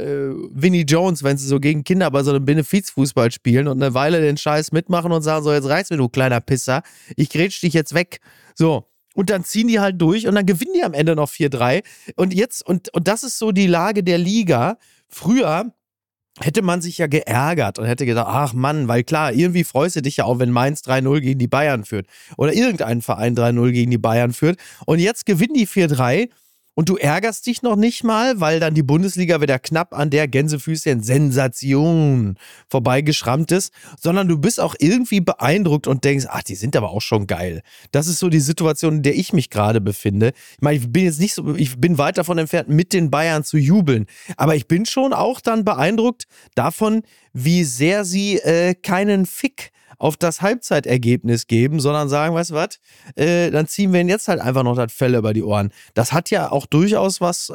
Vinnie Jones, wenn sie so gegen Kinder bei so einem Benefizfußball spielen und eine Weile den Scheiß mitmachen und sagen so, jetzt reicht's mir, du kleiner Pisser, ich grätsch dich jetzt weg. So. Und dann ziehen die halt durch und dann gewinnen die am Ende noch 4-3. Und jetzt, und das ist so die Lage der Liga. Früher hätte man sich ja geärgert und hätte gedacht, ach Mann, weil klar, irgendwie freust du dich ja auch, wenn Mainz 3-0 gegen die Bayern führt. Oder irgendein Verein 3-0 gegen die Bayern führt. Und jetzt gewinnen die 4-3. Und du ärgerst dich noch nicht mal, weil dann die Bundesliga wieder knapp an der Gänsefüßchen Sensation vorbeigeschrammt ist, sondern du bist auch irgendwie beeindruckt und denkst, ach, die sind aber auch schon geil. Das ist so die Situation, in der ich mich gerade befinde. Ich meine, ich bin weit davon entfernt, mit den Bayern zu jubeln, aber ich bin schon auch dann beeindruckt davon, wie sehr sie keinen Fick auf das Halbzeitergebnis geben, sondern sagen, weißt du was, dann ziehen wir ihnen jetzt halt einfach noch das Fell über die Ohren. Das hat ja auch durchaus was,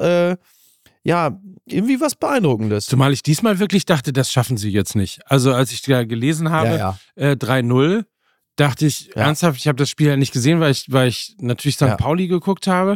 irgendwie was Beeindruckendes. Zumal ich diesmal wirklich dachte, das schaffen sie jetzt nicht. Also als ich da gelesen habe, 3-0, dachte ich ernsthaft, ich habe das Spiel ja nicht gesehen, weil ich natürlich St. Pauli geguckt habe.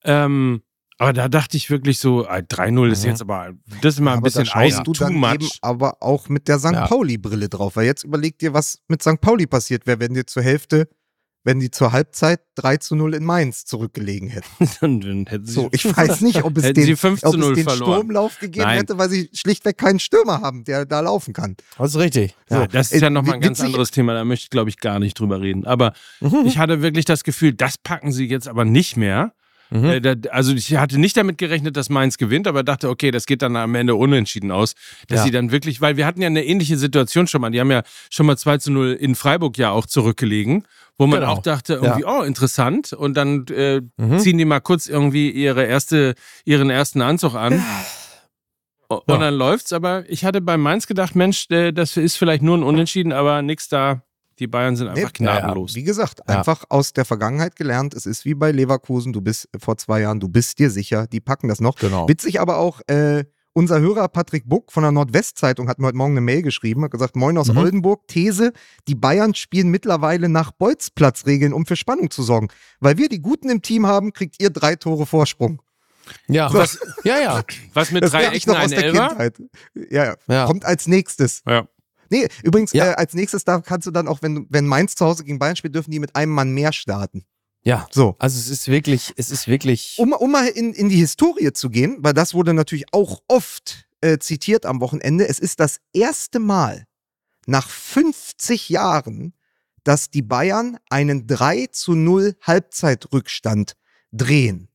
Aber da dachte ich wirklich so, 3-0 ist jetzt aber, das ist mal ein bisschen du dann eben aber auch mit der St. Pauli-Brille drauf. Weil jetzt überleg dir, was mit St. Pauli passiert wäre, wenn wenn die zur Halbzeit 3-0 in Mainz zurückgelegen hätten. Dann hätten sie So, ich weiß nicht, ob es hätten sie den 5-0 verloren. Sturmlauf gegeben Nein. hätte, weil sie schlichtweg keinen Stürmer haben, der da laufen kann. Das ist richtig. Ja, So, das ist ja nochmal ein ganz witzig- anderes Thema, da möchte ich, glaube ich, gar nicht drüber reden. Aber ich hatte wirklich das Gefühl, das packen sie jetzt aber nicht mehr. Also ich hatte nicht damit gerechnet, dass Mainz gewinnt, aber dachte, okay, das geht dann am Ende unentschieden aus. Dass sie dann wirklich, weil wir hatten ja eine ähnliche Situation schon mal, die haben ja schon mal 2-0 in Freiburg ja auch zurückgelegen, wo man auch dachte, irgendwie, oh, interessant. Und dann ziehen die mal kurz irgendwie ihren ersten Anzug an. Und dann läuft's, aber ich hatte bei Mainz gedacht, Mensch, das ist vielleicht nur ein Unentschieden, aber nix da. Die Bayern sind einfach gnadenlos. Wie gesagt, einfach aus der Vergangenheit gelernt. Es ist wie bei Leverkusen, du bist vor 2 Jahren, du bist dir sicher, die packen das noch. Genau. Witzig aber auch, unser Hörer Patrick Buck von der Nordwestzeitung hat mir heute Morgen eine Mail geschrieben, hat gesagt, moin aus Oldenburg, These, die Bayern spielen mittlerweile nach Bolzplatzregeln, um für Spannung zu sorgen. Weil wir die Guten im Team haben, kriegt ihr 3 Tore Vorsprung. Ja, So. Was mit Das 3 kenn ich Ecken, noch aus ein der Elfer? Kindheit. Ja, kommt als nächstes. Ja. Nee, übrigens, Ja. als nächstes da kannst du dann auch, wenn Mainz zu Hause gegen Bayern spielt, dürfen die mit einem Mann mehr starten. Ja. So. Also es ist wirklich. Um mal in die Historie zu gehen, weil das wurde natürlich auch oft zitiert am Wochenende. Es ist das erste Mal nach 50 Jahren, dass die Bayern einen 3-0 Halbzeitrückstand drehen.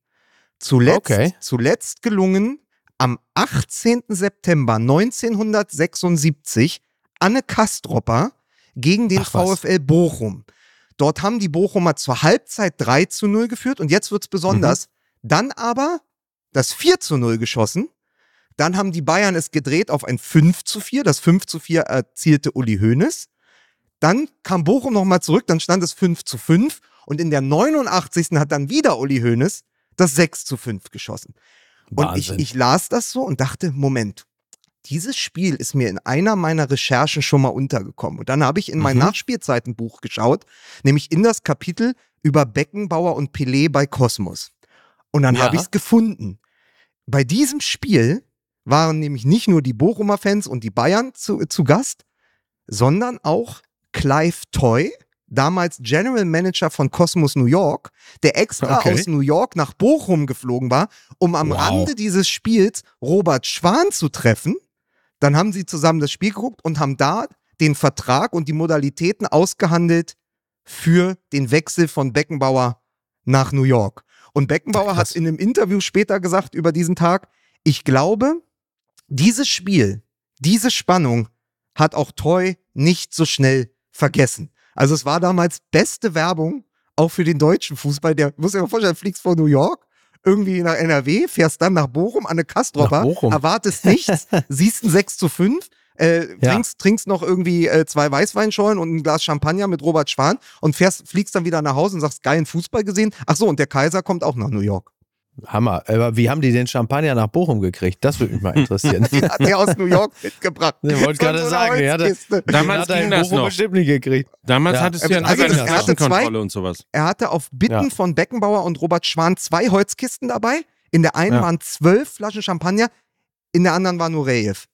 Zuletzt gelungen am 18. September 1976 Anne Kastropper gegen den VfL Bochum. Dort haben die Bochumer zur Halbzeit 3-0 geführt und jetzt wird's besonders. Dann aber das 4-0 geschossen. Dann haben die Bayern es gedreht auf ein 5-4. Das 5-4 erzielte Uli Hoeneß. Dann kam Bochum nochmal zurück, dann stand es 5-5 und in der 89. hat dann wieder Uli Hoeneß das 6-5 geschossen. Und ich las das so und dachte, Moment, dieses Spiel ist mir in einer meiner Recherchen schon mal untergekommen. Und dann habe ich in mein Nachspielzeitenbuch geschaut, nämlich in das Kapitel über Beckenbauer und Pelé bei Kosmos. Und dann habe ich es gefunden. Bei diesem Spiel waren nämlich nicht nur die Bochumer Fans und die Bayern zu Gast, sondern auch Clive Toy, damals General Manager von Cosmos New York, der extra aus New York nach Bochum geflogen war, um am Rande dieses Spiels Robert Schwan zu treffen. Dann haben sie zusammen das Spiel geguckt und haben da den Vertrag und die Modalitäten ausgehandelt für den Wechsel von Beckenbauer nach New York. Und Beckenbauer hat in einem Interview später gesagt über diesen Tag, ich glaube, dieses Spiel, diese Spannung hat auch Toy nicht so schnell vergessen. Also es war damals beste Werbung, auch für den deutschen Fußball. Der muss dir mal vorstellen, fliegst von New York irgendwie nach NRW, fährst dann nach Bochum, an eine Kastropper, erwartest nichts, siehst ein 6-5, trinkst noch irgendwie 2 Weißweinschollen und ein Glas Champagner mit Robert Schwan und fliegst dann wieder nach Hause und sagst, geilen Fußball gesehen. Ach so, und der Kaiser kommt auch nach New York. Hammer. Aber wie haben die den Champagner nach Bochum gekriegt? Das würde mich mal interessieren. Den hat der aus New York mitgebracht. Ich wollte gerade sagen, damals ging das noch. Bestimmt nicht gekriegt. Damals hattest du ja also eine er hatte Kassenkontrolle und sowas. Er hatte auf Bitten von Beckenbauer und Robert Schwan 2 Holzkisten dabei. In der einen waren 12 Flaschen Champagner, in der anderen war Nureyev.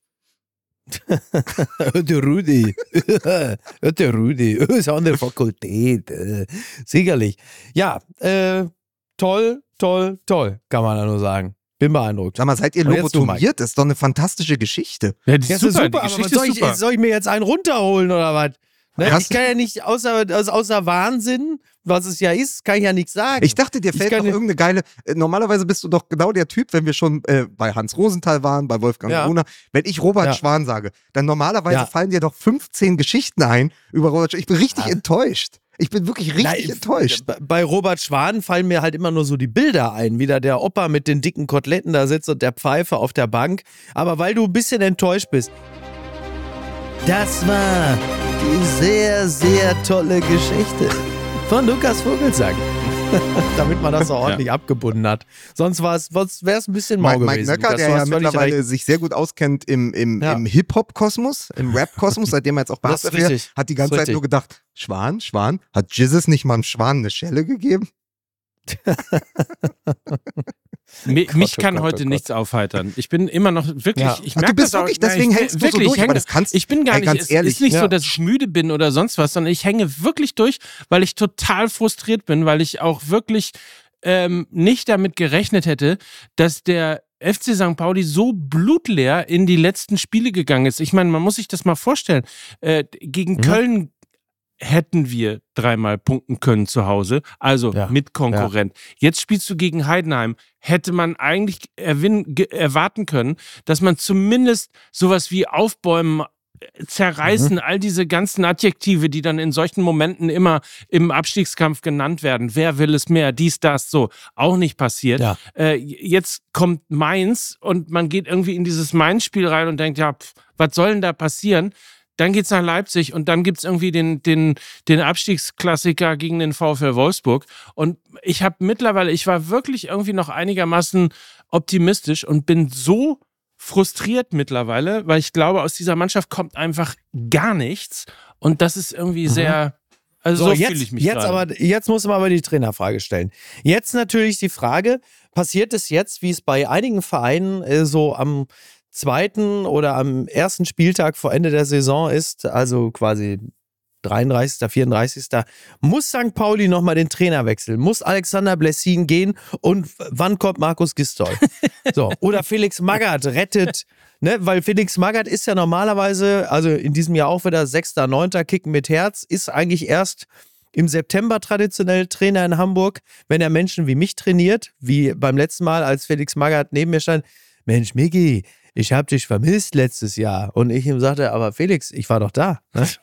Der Rudi. Der Rudi. Ist an der Fakultät. Sicherlich. Ja, toll, kann man da nur sagen. Bin beeindruckt. Sag mal, seid ihr lobotomiert? Das ist doch eine fantastische Geschichte. Ja, die ist super, die aber Geschichte ist super. soll ich mir jetzt einen runterholen oder was? Ne? Ich kann ja nicht, außer Wahnsinn, was es ja ist, kann ich ja nichts sagen. Ich dachte, dir fällt noch irgendeine geile, normalerweise bist du doch genau der Typ, wenn wir schon bei Hans Rosenthal waren, bei Wolfgang Gruner, wenn ich Robert Schwan sage, dann normalerweise fallen dir doch 15 Geschichten ein über Robert Schwan. Ich bin richtig enttäuscht. Ich bin wirklich richtig enttäuscht. Bei Robert Schwan fallen mir halt immer nur so die Bilder ein, wie da der Opa mit den dicken Koteletten da sitzt und der Pfeife auf der Bank. Aber weil du ein bisschen enttäuscht bist. Das war die sehr, sehr tolle Geschichte von Lukas Vogelsang. Damit man das auch ordentlich abgebunden hat. Sonst wäre es ein bisschen mau gewesen. Mike Nöcker, der ja mittlerweile sich sehr gut auskennt im Hip-Hop-Kosmos, im Rap-Kosmos, seitdem er jetzt auch Bass hat die ganze Zeit nur gedacht, Schwan? Hat Jesus nicht mal einem Schwan eine Schelle gegeben? Mich kann heute nichts aufheitern. Ich bin immer noch wirklich, ich merke du bist das wirklich, auch, deswegen hältst du so durch, aber das kannst ich bin gar nicht, ganz ehrlich, ist nicht so, dass ich müde bin oder sonst was, sondern ich hänge wirklich durch, weil ich total frustriert bin, weil ich auch wirklich nicht damit gerechnet hätte, dass der FC St. Pauli so blutleer in die letzten Spiele gegangen ist. Ich meine, man muss sich das mal vorstellen. Gegen Köln hätten wir 3-mal punkten können zu Hause, also mit Konkurrent. Jetzt spielst du gegen Heidenheim. Hätte man eigentlich erwarten können, dass man zumindest sowas wie aufbäumen, zerreißen, all diese ganzen Adjektive, die dann in solchen Momenten immer im Abstiegskampf genannt werden. Wer will es mehr? Dies, das, so. Auch nicht passiert. Ja. Jetzt kommt Mainz und man geht irgendwie in dieses Mainz-Spiel rein und denkt, was soll denn da passieren? Dann geht's nach Leipzig und dann gibt's irgendwie den Abstiegsklassiker gegen den VfL Wolfsburg. Und ich war wirklich irgendwie noch einigermaßen optimistisch und bin so frustriert mittlerweile, weil ich glaube, aus dieser Mannschaft kommt einfach gar nichts. Und das ist irgendwie sehr, so fühle ich mich gerade. Jetzt muss man aber die Trainerfrage stellen. Jetzt natürlich die Frage, passiert es jetzt, wie es bei einigen Vereinen so am zweiten oder am ersten Spieltag vor Ende der Saison ist, also quasi 33., 34. Muss St. Pauli nochmal den Trainer wechseln? Muss Alexander Blessin gehen? Und wann kommt Markus Gisdol? So, oder Felix Magath rettet, ne? Weil Felix Magath ist ja normalerweise, also in diesem Jahr auch wieder 6., 9. Kicken mit Herz, ist eigentlich erst im September traditionell Trainer in Hamburg, wenn er Menschen wie mich trainiert, wie beim letzten Mal, als Felix Magath neben mir stand. Mensch, Miki, ich habe dich vermisst letztes Jahr. Und ich ihm sagte, aber Felix, ich war doch da.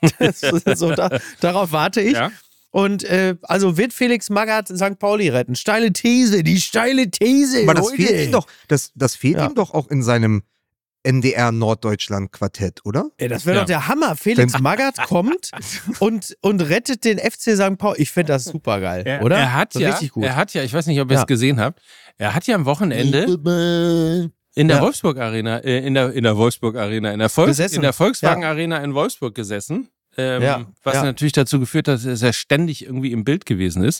Darauf warte ich. Ja. Und also wird Felix Magath St. Pauli retten. Steile These, die steile These. Aber das fehlt ihm doch, das fehlt ihm doch auch in seinem NDR Norddeutschland-Quartett, oder? Ja, das wäre doch der Hammer. Felix Magath kommt und rettet den FC St. Pauli. Ich finde das super geil, oder? Er hat richtig gut. Ich weiß nicht, ob ihr es gesehen habt, er hat ja am Wochenende in der Wolfsburg Arena, in der Volkswagen Arena in Wolfsburg gesessen. Was natürlich dazu geführt hat, dass er ständig irgendwie im Bild gewesen ist.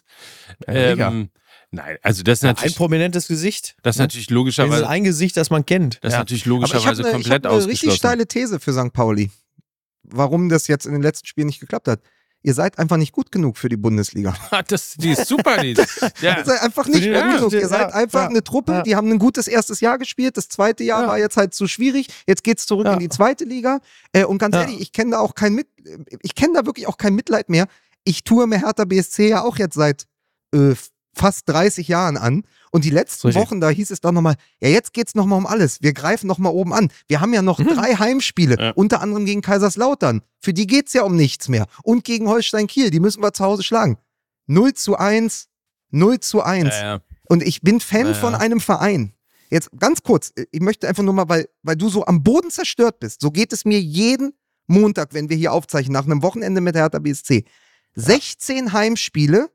Nein, also das ist natürlich ein prominentes Gesicht. Das ist natürlich logischerweise. Das ist ein Gesicht, das man kennt. Das ist natürlich logischerweise komplett ausgeschlossen. Ich habe eine richtig steile These für St. Pauli. Warum das jetzt in den letzten Spielen nicht geklappt hat. Ihr seid einfach nicht gut genug für die Bundesliga. Die ist super, die. Ja. Ihr seid einfach nicht gut genug. Ihr seid einfach eine Truppe, die haben ein gutes erstes Jahr gespielt. Das zweite Jahr war jetzt halt zu schwierig. Jetzt geht's zurück in die zweite Liga. Und ganz ehrlich, ich kenne da wirklich auch kein Mitleid mehr. Ich tue mir Hertha BSC ja auch jetzt seit fast 30 Jahren an. Und die letzten Wochen, da hieß es doch nochmal, jetzt geht's nochmal um alles. Wir greifen nochmal oben an. Wir haben ja noch 3 Heimspiele, unter anderem gegen Kaiserslautern. Für die geht's ja um nichts mehr. Und gegen Holstein Kiel, die müssen wir zu Hause schlagen. 0:1. Ja. Und ich bin Fan von einem Verein. Jetzt ganz kurz, ich möchte einfach nur mal, weil du so am Boden zerstört bist, so geht es mir jeden Montag, wenn wir hier aufzeichnen, nach einem Wochenende mit Hertha BSC. 16 Heimspiele,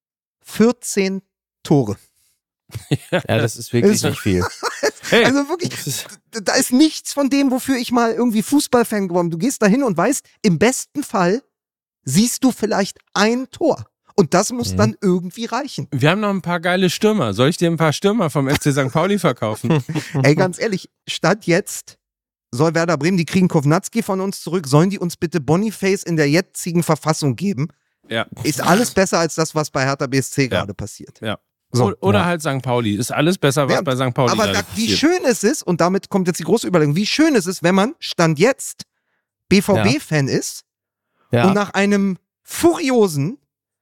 14 Tore. Ja, das ist wirklich nicht viel. Also wirklich, da ist nichts von dem, wofür ich mal irgendwie Fußballfan geworden bin. Du gehst da hin und weißt, im besten Fall siehst du vielleicht ein Tor. Und das muss dann irgendwie reichen. Wir haben noch ein paar geile Stürmer. Soll ich dir ein paar Stürmer vom FC St. Pauli verkaufen? Ey, ganz ehrlich, statt jetzt soll Werder Bremen, die kriegen Kovnatski von uns zurück, sollen die uns bitte Boniface in der jetzigen Verfassung geben? Ja. Ist alles besser als das, was bei Hertha BSC gerade passiert. Ja. So, oder halt St. Pauli. Ist alles besser, was bei St. Pauli aber wie schön es ist, und damit kommt jetzt die große Überlegung, wie schön es ist, wenn man Stand jetzt BVB-Fan ist und nach einem furiosen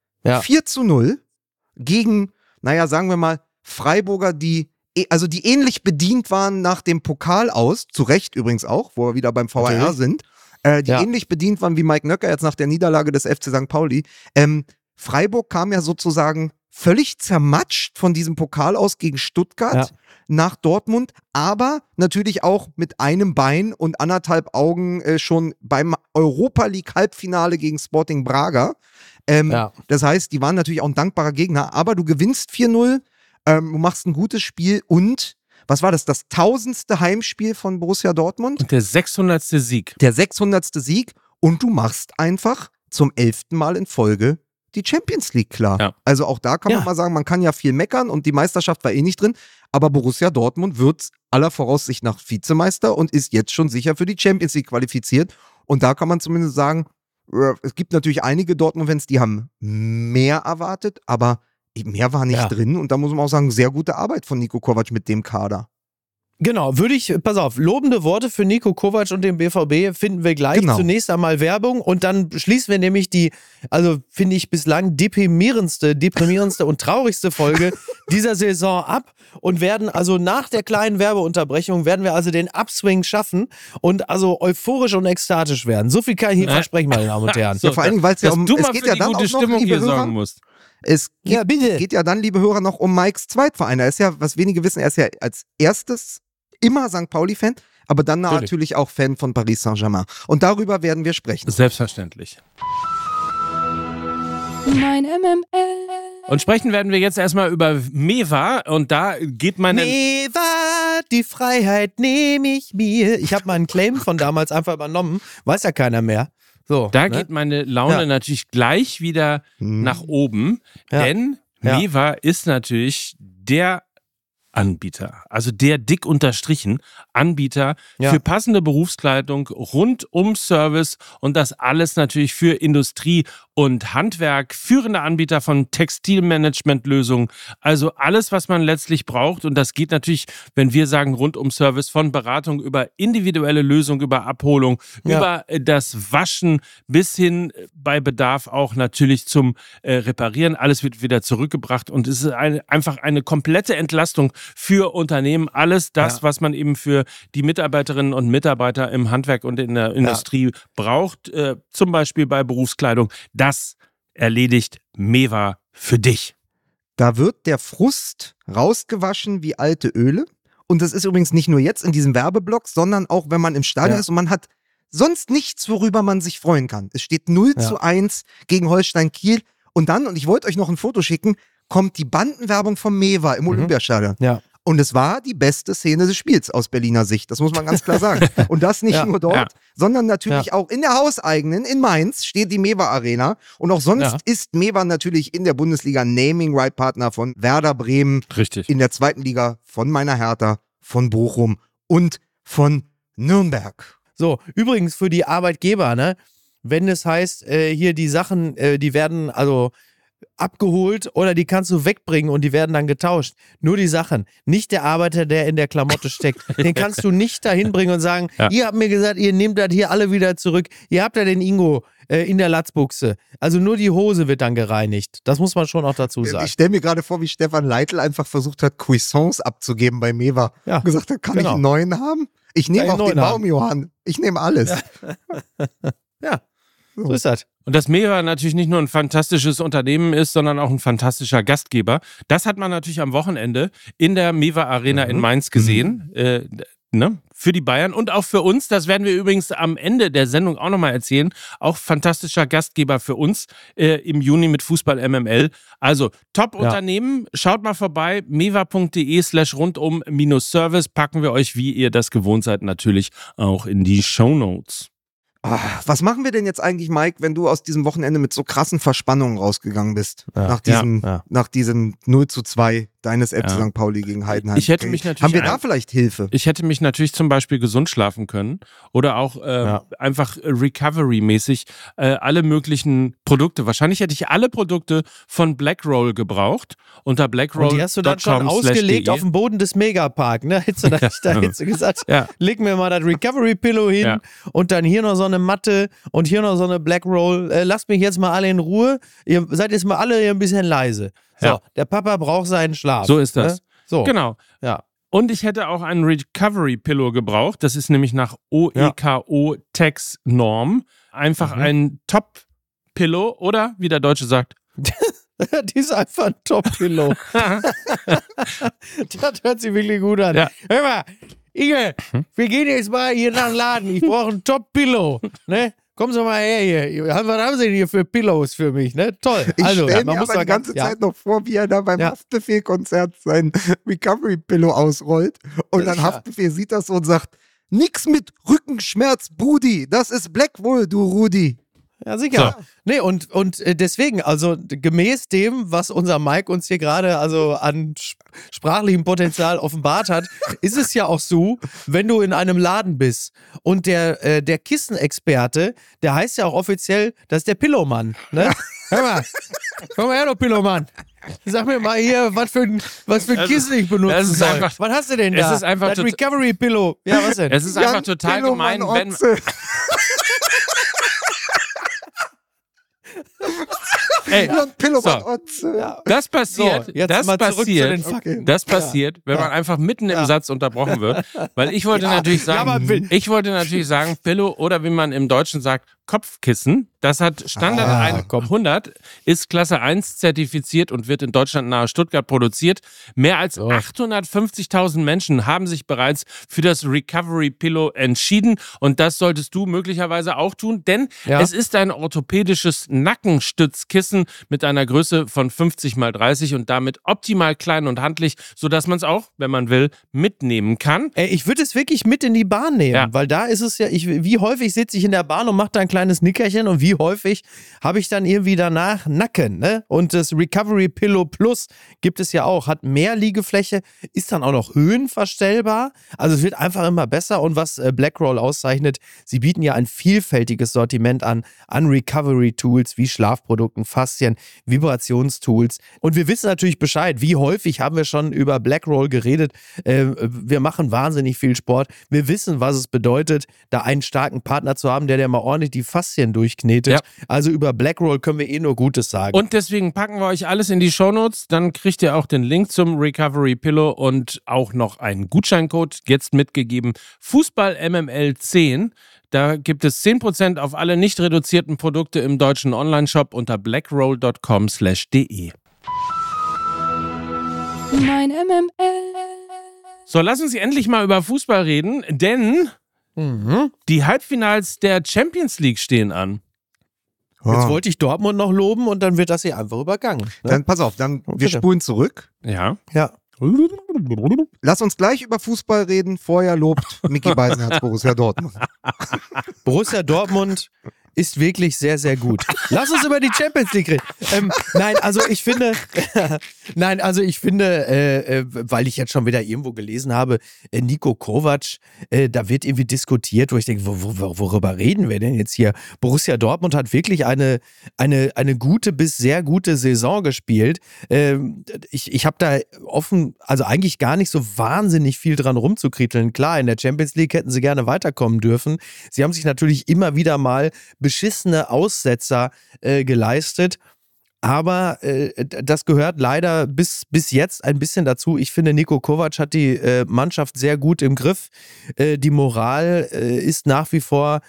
4:0 gegen, sagen wir mal, Freiburger, die ähnlich bedient waren nach dem Pokal aus, zu Recht übrigens auch, wo wir wieder beim VAR sind, die ähnlich bedient waren wie Mike Nöcker jetzt nach der Niederlage des FC St. Pauli. Freiburg kam ja sozusagen völlig zermatscht von diesem Pokal aus gegen Stuttgart nach Dortmund, aber natürlich auch mit einem Bein und 1,5 Augen schon beim Europa League Halbfinale gegen Sporting Braga. Das heißt, die waren natürlich auch ein dankbarer Gegner, aber du gewinnst 4:0, du machst ein gutes Spiel und was war das 1000. Heimspiel von Borussia Dortmund? Und der 600. Sieg. Der 600. Sieg und du machst einfach zum 11. Mal in Folge die Champions League klar. Ja. Also auch da kann man mal sagen, man kann ja viel meckern und die Meisterschaft war eh nicht drin, aber Borussia Dortmund wird aller Voraussicht nach Vizemeister und ist jetzt schon sicher für die Champions League qualifiziert. Und da kann man zumindest sagen, es gibt natürlich einige Dortmund-Fans, die haben mehr erwartet, aber mehr war nicht drin. Und da muss man auch sagen, sehr gute Arbeit von Niko Kovac mit dem Kader. Genau, pass auf, lobende Worte für Niko Kovac und den BVB finden wir gleich. Genau. Zunächst einmal Werbung und dann schließen wir nämlich die, also finde ich bislang deprimierendste und traurigste Folge dieser Saison ab und werden also nach der kleinen Werbeunterbrechung, werden wir also den Upswing schaffen und also euphorisch und ekstatisch werden. So viel kann ich hier versprechen, meine Damen und Herren. Ja, vor allen Dingen, weil es ja es geht ja dann auch noch, liebe Hörer, musst. Es geht ja dann, liebe Hörer, noch um Mikes Zweitverein. Er ist ja, was wenige wissen, er ist ja als erstes immer St. Pauli-Fan, aber dann natürlich auch Fan von Paris Saint-Germain. Und darüber werden wir sprechen. Selbstverständlich. Mein MML. Und sprechen werden wir jetzt erstmal über Mewa und da geht meine... Mewa, die Freiheit nehme ich mir. Ich habe meinen Claim von damals einfach übernommen, weiß ja keiner mehr. So, da geht meine Laune natürlich gleich wieder nach oben, denn Mewa ist natürlich der Anbieter, also der dick unterstrichen Anbieter für passende Berufskleidung rund um Service und das alles natürlich für Industrie und Handwerk, führende Anbieter von Textilmanagementlösungen, also alles, was man letztlich braucht und das geht natürlich, wenn wir sagen rund um Service, von Beratung über individuelle Lösung, über Abholung, über das Waschen bis hin bei Bedarf auch natürlich zum Reparieren, alles wird wieder zurückgebracht und es ist einfach eine komplette Entlastung für Unternehmen, alles das, was man eben für die Mitarbeiterinnen und Mitarbeiter im Handwerk und in der Industrie braucht, zum Beispiel bei Berufskleidung, das erledigt Mewa für dich. Da wird der Frust rausgewaschen wie alte Öle. Und das ist übrigens nicht nur jetzt in diesem Werbeblock, sondern auch, wenn man im Stadion ist und man hat sonst nichts, worüber man sich freuen kann. Es steht 0:1 gegen Holstein Kiel. Und dann, und ich wollte euch noch ein Foto schicken, kommt die Bandenwerbung vom Mewa im Olympiastadion. Ja. Und es war die beste Szene des Spiels aus Berliner Sicht. Das muss man ganz klar sagen. Und das nicht nur dort, sondern natürlich auch in der hauseigenen, in Mainz, steht die Mewa Arena. Und auch sonst ist Mewa natürlich in der Bundesliga Naming-Right-Partner von Werder Bremen. Richtig. In der zweiten Liga von meiner Hertha, von Bochum und von Nürnberg. So, übrigens für die Arbeitgeber, ne? Wenn es heißt, hier die Sachen, die werden also abgeholt oder die kannst du wegbringen und die werden dann getauscht. Nur die Sachen, nicht der Arbeiter, der in der Klamotte steckt. Den kannst du nicht dahin bringen und sagen, ihr habt mir gesagt, ihr nehmt das hier alle wieder zurück. Ihr habt ja den Ingo in der Latzbuchse. Also nur die Hose wird dann gereinigt. Das muss man schon auch dazu sagen. Ich stelle mir gerade vor, wie Stefan Leitl einfach versucht hat, Cuissons abzugeben bei Mewa. Und gesagt hat, kann ich einen neuen haben? Ich nehme auch den Baumjohann. Ich nehme alles. Ja, so ist das. Und dass Mewa natürlich nicht nur ein fantastisches Unternehmen ist, sondern auch ein fantastischer Gastgeber. Das hat man natürlich am Wochenende in der Mewa Arena in Mainz gesehen. Für die Bayern und auch für uns. Das werden wir übrigens am Ende der Sendung auch nochmal erzählen. Auch fantastischer Gastgeber für uns im Juni mit Fußball MML. Also Top-Unternehmen. Schaut mal vorbei. mewa.de/rundum-service packen wir euch, wie ihr das gewohnt seid, natürlich auch in die Shownotes. Was machen wir denn jetzt eigentlich, Mike, wenn du aus diesem Wochenende mit so krassen Verspannungen rausgegangen bist? Nach diesem 0:2 deines FC St. Pauli gegen Heidenheim. Ich hätte mich natürlich haben wir da vielleicht Hilfe? Ich hätte mich natürlich zum Beispiel gesund schlafen können oder auch einfach Recovery-mäßig alle möglichen Produkte. Wahrscheinlich hätte ich alle Produkte von Blackroll gebraucht unter blackroll.com/de. Und die hast du dann schon ausgelegt auf dem Boden des Megapark, ne? Hättest du gesagt, leg mir mal das Recovery-Pillow hin und dann hier noch so eine Matte und hier noch so eine Blackroll. Lasst mich jetzt mal alle in Ruhe. Ihr seid jetzt mal alle hier ein bisschen leise. So, der Papa braucht seinen Schlaf. So ist das. Ne? So. Genau. Ja. Und ich hätte auch einen Recovery-Pillow gebraucht. Das ist nämlich nach OEKO-Tax-Norm einfach ein Top-Pillow oder, wie der Deutsche sagt, die ist einfach ein Top-Pillow. Das hört sich wirklich gut an. Ja. Hör mal, Inge, wir gehen jetzt mal hier nach dem Laden. Ich brauche einen Top-Pillow. Ne? Kommen Sie mal her hier. Was haben Sie denn hier für Pillows für mich? Ne? Toll. Ich also, stelle mir aber die ganze Zeit noch vor, wie er da beim Haftbefehl-Konzert sein Recovery-Pillow ausrollt. Und dann Haftbefehl sieht das so und sagt, nix mit Rückenschmerz, Brudi. Das ist Blackwool, du Rudi. Ja, sicher. So. Nee, und deswegen, also gemäß dem, was unser Mike uns hier gerade also an sprachlichem Potenzial offenbart hat, ist es ja auch so, wenn du in einem Laden bist und der Kissenexperte, der heißt ja auch offiziell, das ist der Pillowmann, ne? Hör mal, komm mal her, du Pillowmann. Sag mir mal hier, was für ein Kissen ich benutzen soll. Einfach, was hast du denn da? Es ist einfach das Recovery Pillow. Ja, was denn? Es ist einfach total gemein, wenn... Ey, das passiert, so, jetzt mal zurück zu den Fakten. Das passiert, wenn man einfach mitten im Satz unterbrochen wird, weil ich wollte natürlich sagen, Pillow oder wie man im Deutschen sagt, Kopfkissen. Das hat Standard 100, ist Klasse 1 zertifiziert und wird in Deutschland nahe Stuttgart produziert. Mehr als 850.000 Menschen haben sich bereits für das Recovery Pillow entschieden und das solltest du möglicherweise auch tun, denn es ist ein orthopädisches Nackenstützkissen mit einer Größe von 50 x 30 und damit optimal klein und handlich, sodass man es auch, wenn man will, mitnehmen kann. Ey, ich würde es wirklich mit in die Bahn nehmen, weil da ist es ja, wie häufig sitze ich in der Bahn und mache da ein kleines Nickerchen und wie häufig habe ich dann irgendwie danach Nacken, ne? Und das Recovery Pillow Plus gibt es ja auch, hat mehr Liegefläche, ist dann auch noch höhenverstellbar, also es wird einfach immer besser und was Blackroll auszeichnet, sie bieten ja ein vielfältiges Sortiment an Recovery-Tools wie Schlafprodukten, Faszien, Vibrationstools und wir wissen natürlich Bescheid, wie häufig haben wir schon über Blackroll geredet, wir machen wahnsinnig viel Sport, wir wissen, was es bedeutet, da einen starken Partner zu haben, der mal ordentlich die Faszien durchknetet. Ja. Also über Blackroll können wir nur Gutes sagen. Und deswegen packen wir euch alles in die Shownotes. Dann kriegt ihr auch den Link zum Recovery Pillow und auch noch einen Gutscheincode jetzt mitgegeben. Fußball MML 10. Da gibt es 10% auf alle nicht reduzierten Produkte im deutschen Onlineshop unter blackroll.com/de. Mein MML. So, lass uns endlich mal über Fußball reden, denn die Halbfinals der Champions League stehen an. Jetzt wollte ich Dortmund noch loben und dann wird das hier einfach übergangen. Ne? Dann pass auf, wir spulen zurück. Ja. Lass uns gleich über Fußball reden. Vorher lobt Micky Beisenherz Borussia Dortmund. Borussia Dortmund ist wirklich sehr, sehr gut. Lass uns über die Champions League reden. Nein, ich finde, weil ich jetzt schon wieder irgendwo gelesen habe, Niko Kovac, da wird irgendwie diskutiert, wo ich denke, worüber reden wir denn jetzt hier? Borussia Dortmund hat wirklich eine gute bis sehr gute Saison gespielt. Ich habe da eigentlich gar nicht so wahnsinnig viel dran rumzukritteln. Klar, in der Champions League hätten sie gerne weiterkommen dürfen. Sie haben sich natürlich immer wieder mal beschissene Aussetzer geleistet. Aber das gehört leider bis jetzt ein bisschen dazu. Ich finde, Niko Kovac hat die Mannschaft sehr gut im Griff. Die Moral ist nach wie vor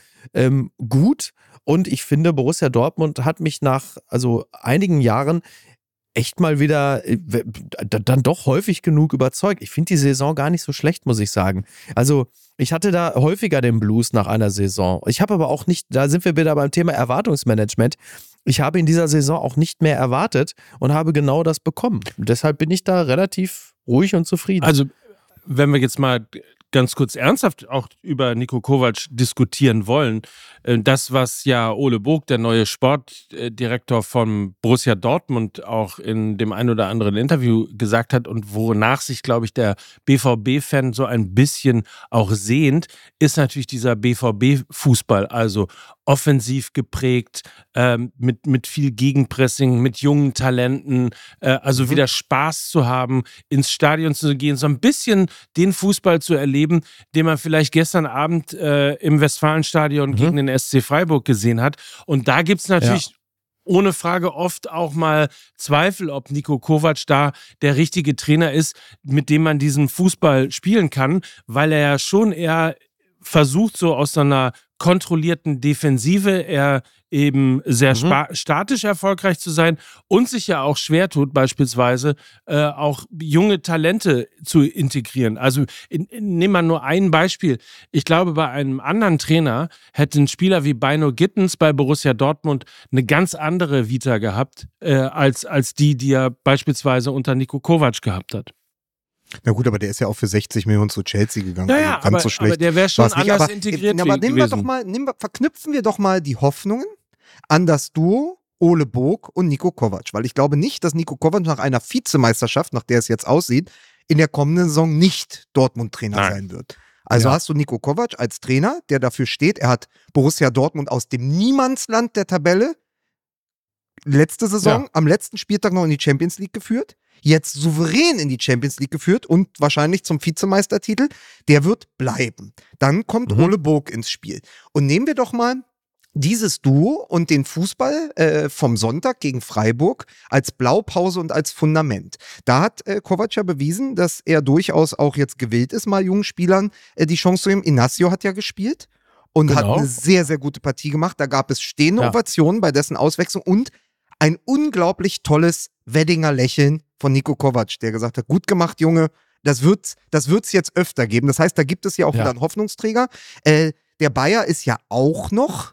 gut. Und ich finde, Borussia Dortmund hat mich nach einigen Jahren echt mal wieder dann doch häufig genug überzeugt. Ich finde die Saison gar nicht so schlecht, muss ich sagen. Also ich hatte da häufiger den Blues nach einer Saison. Ich habe aber auch nicht, da sind wir wieder beim Thema Erwartungsmanagement, ich habe in dieser Saison auch nicht mehr erwartet und habe genau das bekommen. Und deshalb bin ich da relativ ruhig und zufrieden. Also wenn wir jetzt mal ganz kurz ernsthaft auch über Niko Kovac diskutieren wollen. Das, was ja Ole Bog, der neue Sportdirektor von Borussia Dortmund, auch in dem ein oder anderen Interview gesagt hat und wonach sich, glaube ich, der BVB-Fan so ein bisschen auch sehnt, ist natürlich dieser BVB-Fußball, also offensiv geprägt, mit viel Gegenpressing, mit jungen Talenten, wieder Spaß zu haben, ins Stadion zu gehen, so ein bisschen den Fußball zu erleben, den man vielleicht gestern Abend im Westfalenstadion gegen den SC Freiburg gesehen hat. Und da gibt es natürlich ohne Frage oft auch mal Zweifel, ob Niko Kovac da der richtige Trainer ist, mit dem man diesen Fußball spielen kann, weil er ja schon eher versucht, so aus so einer kontrollierten Defensive er eben sehr statisch erfolgreich zu sein und sich ja auch schwer tut, beispielsweise auch junge Talente zu integrieren. Also nehmen wir nur ein Beispiel. Ich glaube, bei einem anderen Trainer hätte ein Spieler wie Bino Gittens bei Borussia Dortmund eine ganz andere Vita gehabt, als die er beispielsweise unter Niko Kovac gehabt hat. Na gut, aber der ist ja auch für 60 Millionen zu Chelsea gegangen. Ja, aber der wäre schon anders integriert aber gewesen. verknüpfen wir doch mal die Hoffnungen an das Duo Ole Bog und Niko Kovac, weil ich glaube nicht, dass Niko Kovac nach einer Vizemeisterschaft, nach der es jetzt aussieht, in der kommenden Saison nicht Dortmund-Trainer sein wird. Also hast du Niko Kovac als Trainer, der dafür steht, er hat Borussia Dortmund aus dem Niemandsland der Tabelle letzte Saison am letzten Spieltag noch in die Champions League geführt, jetzt souverän in die Champions League geführt und wahrscheinlich zum Vizemeistertitel, der wird bleiben. Dann kommt Ole Bog ins Spiel. Und nehmen wir doch mal dieses Duo und den Fußball vom Sonntag gegen Freiburg als Blaupause und als Fundament. Da hat Kovac ja bewiesen, dass er durchaus auch jetzt gewillt ist, mal jungen Spielern die Chance zu geben. Inacio hat ja gespielt und hat eine sehr, sehr gute Partie gemacht. Da gab es stehende Ovationen bei dessen Auswechslung und ein unglaublich tolles Weddinger Lächeln von Niko Kovac, der gesagt hat, gut gemacht, Junge, das wird's jetzt öfter geben. Das heißt, da gibt es ja auch wieder einen Hoffnungsträger. Der Bayer ist ja auch noch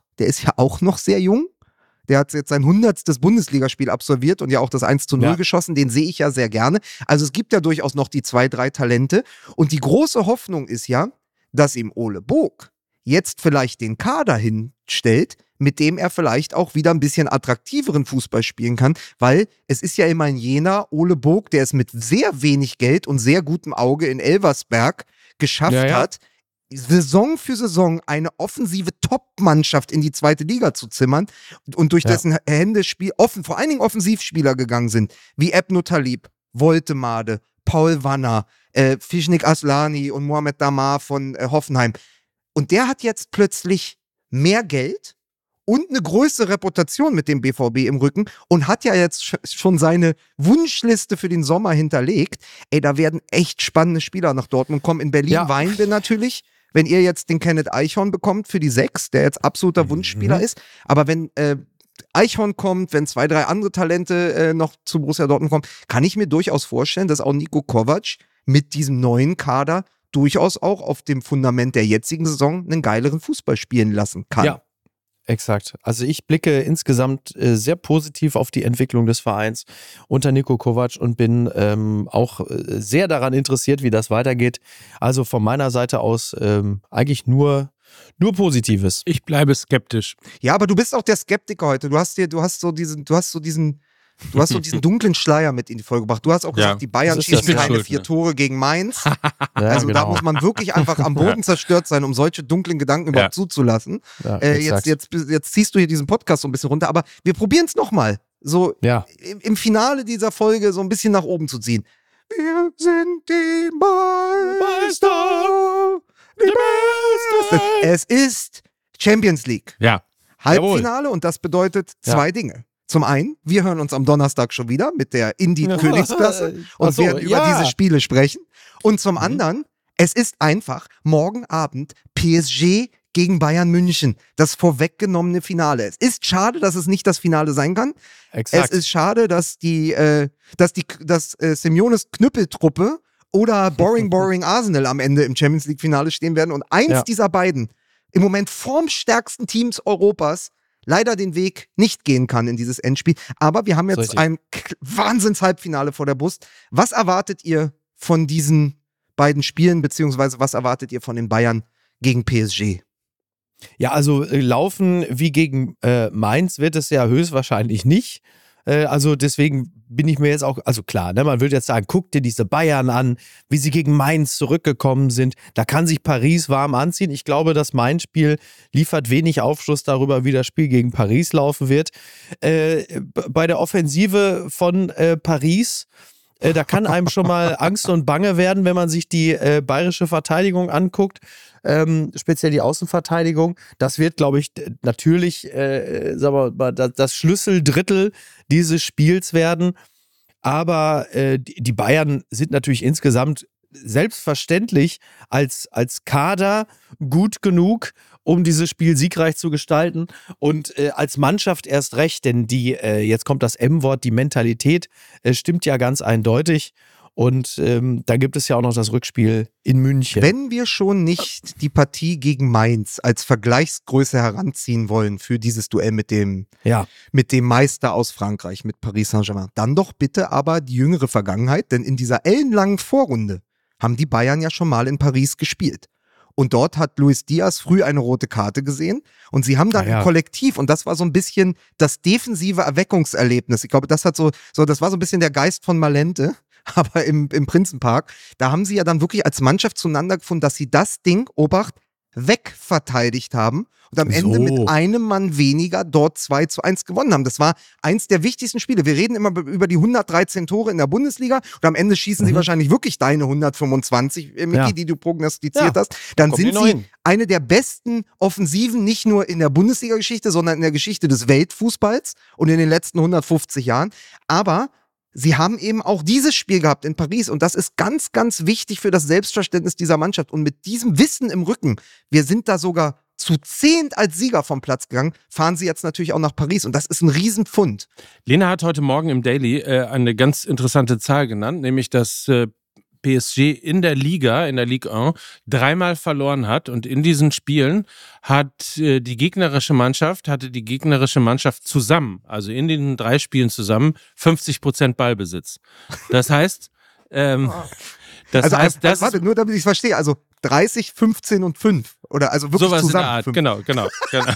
sehr jung. Der hat jetzt sein 100. Bundesligaspiel absolviert und ja auch das 1:0 geschossen. Den sehe ich ja sehr gerne. Also es gibt ja durchaus noch die 2, 3 Talente. Und die große Hoffnung ist ja, dass ihm Ole Bog jetzt vielleicht den Kader hinstellt, mit dem er vielleicht auch wieder ein bisschen attraktiveren Fußball spielen kann, weil es ist ja immerhin jener Ole Bog, der es mit sehr wenig Geld und sehr gutem Auge in Elversberg geschafft hat, Saison für Saison eine offensive Top-Mannschaft in die 2. Liga zu zimmern und durch dessen Hände vor allen Dingen Offensivspieler gegangen sind, wie Ebno Talib, Woltemade, Paul Wanner, Fischnik Aslani und Mohamed Damar von Hoffenheim. Und der hat jetzt plötzlich mehr Geld und eine größere Reputation mit dem BVB im Rücken und hat ja jetzt schon seine Wunschliste für den Sommer hinterlegt. Ey, da werden echt spannende Spieler nach Dortmund kommen. In Berlin weinen wir natürlich, wenn ihr jetzt den Kenneth Eichhorn bekommt für die 6, der jetzt absoluter Wunschspieler ist. Aber wenn Eichhorn kommt, wenn 2, 3 andere Talente noch zu Borussia Dortmund kommen, kann ich mir durchaus vorstellen, dass auch Niko Kovac mit diesem neuen Kader durchaus auch auf dem Fundament der jetzigen Saison einen geileren Fußball spielen lassen kann. Ja, exakt. Also ich blicke insgesamt sehr positiv auf die Entwicklung des Vereins unter Niko Kovac und bin auch sehr daran interessiert, wie das weitergeht. Also von meiner Seite aus eigentlich nur Positives. Ich bleibe skeptisch. Ja, aber du bist auch der Skeptiker heute. Du hast so diesen dunklen Schleier mit in die Folge gebracht. Du hast auch gesagt, die Bayern schießen keine 4 Tore gegen Mainz. Also da muss man wirklich einfach am Boden zerstört sein, um solche dunklen Gedanken überhaupt zuzulassen. Ja, jetzt ziehst du hier diesen Podcast so ein bisschen runter, aber wir probieren es nochmal. So im Finale dieser Folge so ein bisschen nach oben zu ziehen. Wir sind die Meister. Die Beste. Es ist Champions League. Ja. Halbfinale und das bedeutet 2 Dinge. Zum einen, wir hören uns am Donnerstag schon wieder mit der Indie-Königsklasse und werden über diese Spiele sprechen. Und zum anderen, es ist einfach morgen Abend PSG gegen Bayern München. Das vorweggenommene Finale. Es ist schade, dass es nicht das Finale sein kann. Exakt. Es ist schade, dass Simeones Knüppeltruppe oder Boring Arsenal am Ende im Champions League Finale stehen werden und eins dieser beiden im Moment formstärksten Teams Europas leider den Weg nicht gehen kann in dieses Endspiel. Aber wir haben jetzt ein Wahnsinns-Halbfinale vor der Brust. Was erwartet ihr von diesen beiden Spielen, beziehungsweise was erwartet ihr von den Bayern gegen PSG? Ja, also laufen wie gegen Mainz wird es ja höchstwahrscheinlich nicht. Also deswegen bin ich mir jetzt auch, also klar, ne, man würde jetzt sagen, guck dir diese Bayern an, wie sie gegen Mainz zurückgekommen sind. Da kann sich Paris warm anziehen. Ich glaube, das Mainz-Spiel liefert wenig Aufschluss darüber, wie das Spiel gegen Paris laufen wird. Bei der Offensive von Paris, da kann einem schon mal Angst und Bange werden, wenn man sich die bayerische Verteidigung anguckt. Speziell die Außenverteidigung. Das wird, glaube ich, natürlich sagen wir mal, das Schlüsseldrittel dieses Spiels werden. Aber die Bayern sind natürlich insgesamt selbstverständlich als Kader gut genug, um dieses Spiel siegreich zu gestalten und als Mannschaft erst recht, denn jetzt kommt das M-Wort, die Mentalität stimmt ja ganz eindeutig. Und dann gibt es ja auch noch das Rückspiel in München. Wenn wir schon nicht die Partie gegen Mainz als Vergleichsgröße heranziehen wollen für dieses Duell mit dem Meister aus Frankreich, mit Paris Saint-Germain, dann doch bitte aber die jüngere Vergangenheit, denn in dieser ellenlangen Vorrunde haben die Bayern ja schon mal in Paris gespielt. Und dort hat Luis Diaz früh eine rote Karte gesehen. Und sie haben dann im Kollektiv, und das war so ein bisschen das defensive Erweckungserlebnis. Ich glaube, das war so ein bisschen der Geist von Malente, aber im Prinzenpark. Da haben sie ja dann wirklich als Mannschaft zueinander gefunden, dass sie das Ding, Obacht, wegverteidigt haben und am Ende mit einem Mann weniger dort 2:1 gewonnen haben. Das war eins der wichtigsten Spiele. Wir reden immer über die 113 Tore in der Bundesliga und am Ende schießen sie wahrscheinlich wirklich deine 125, Micky, die du prognostiziert hast. Dann sind sie eine der besten Offensiven, nicht nur in der Bundesliga-Geschichte, sondern in der Geschichte des Weltfußballs und in den letzten 150 Jahren. Aber sie haben eben auch dieses Spiel gehabt in Paris und das ist ganz, ganz wichtig für das Selbstverständnis dieser Mannschaft. Und mit diesem Wissen im Rücken, wir sind da sogar zu 10 als Sieger vom Platz gegangen, fahren sie jetzt natürlich auch nach Paris und das ist ein Riesenpfund. Lena hat heute Morgen im Daily eine ganz interessante Zahl genannt, nämlich dass PSG in der Liga, in der Ligue 1, 3-mal verloren hat und in diesen Spielen hatte die gegnerische Mannschaft zusammen, also in den 3 Spielen zusammen, 50% Ballbesitz. Das heißt, warte, nur damit ich es verstehe, also 30, 15 und 5 oder also wirklich sowas zusammen. In der Art, genau.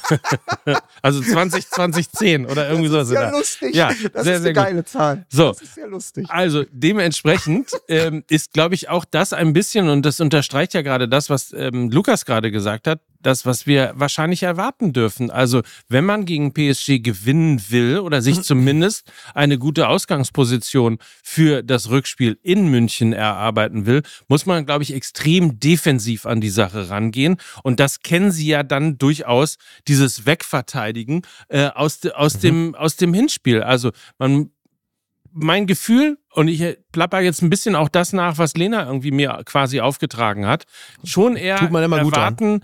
Also 20, 10 oder irgendwie sowas. Das ist ja lustig. Ja, das sehr, ist sehr eine geile Zahl. So. Das ist sehr lustig. Also dementsprechend ist, glaube ich, auch das ein bisschen, und das unterstreicht ja gerade das, was Lukas gerade gesagt hat, das, was wir wahrscheinlich erwarten dürfen. Also wenn man gegen PSG gewinnen will oder sich zumindest eine gute Ausgangsposition für das Rückspiel in München erarbeiten will, muss man, glaube ich, extrem defensiv an die Sache rangehen. Und das kennen sie ja dann durchaus, dieses Wegverteidigen aus dem Hinspiel. Also mein Gefühl, und ich plapper jetzt ein bisschen auch das nach, was Lena irgendwie mir quasi aufgetragen hat, schon eher erwarten,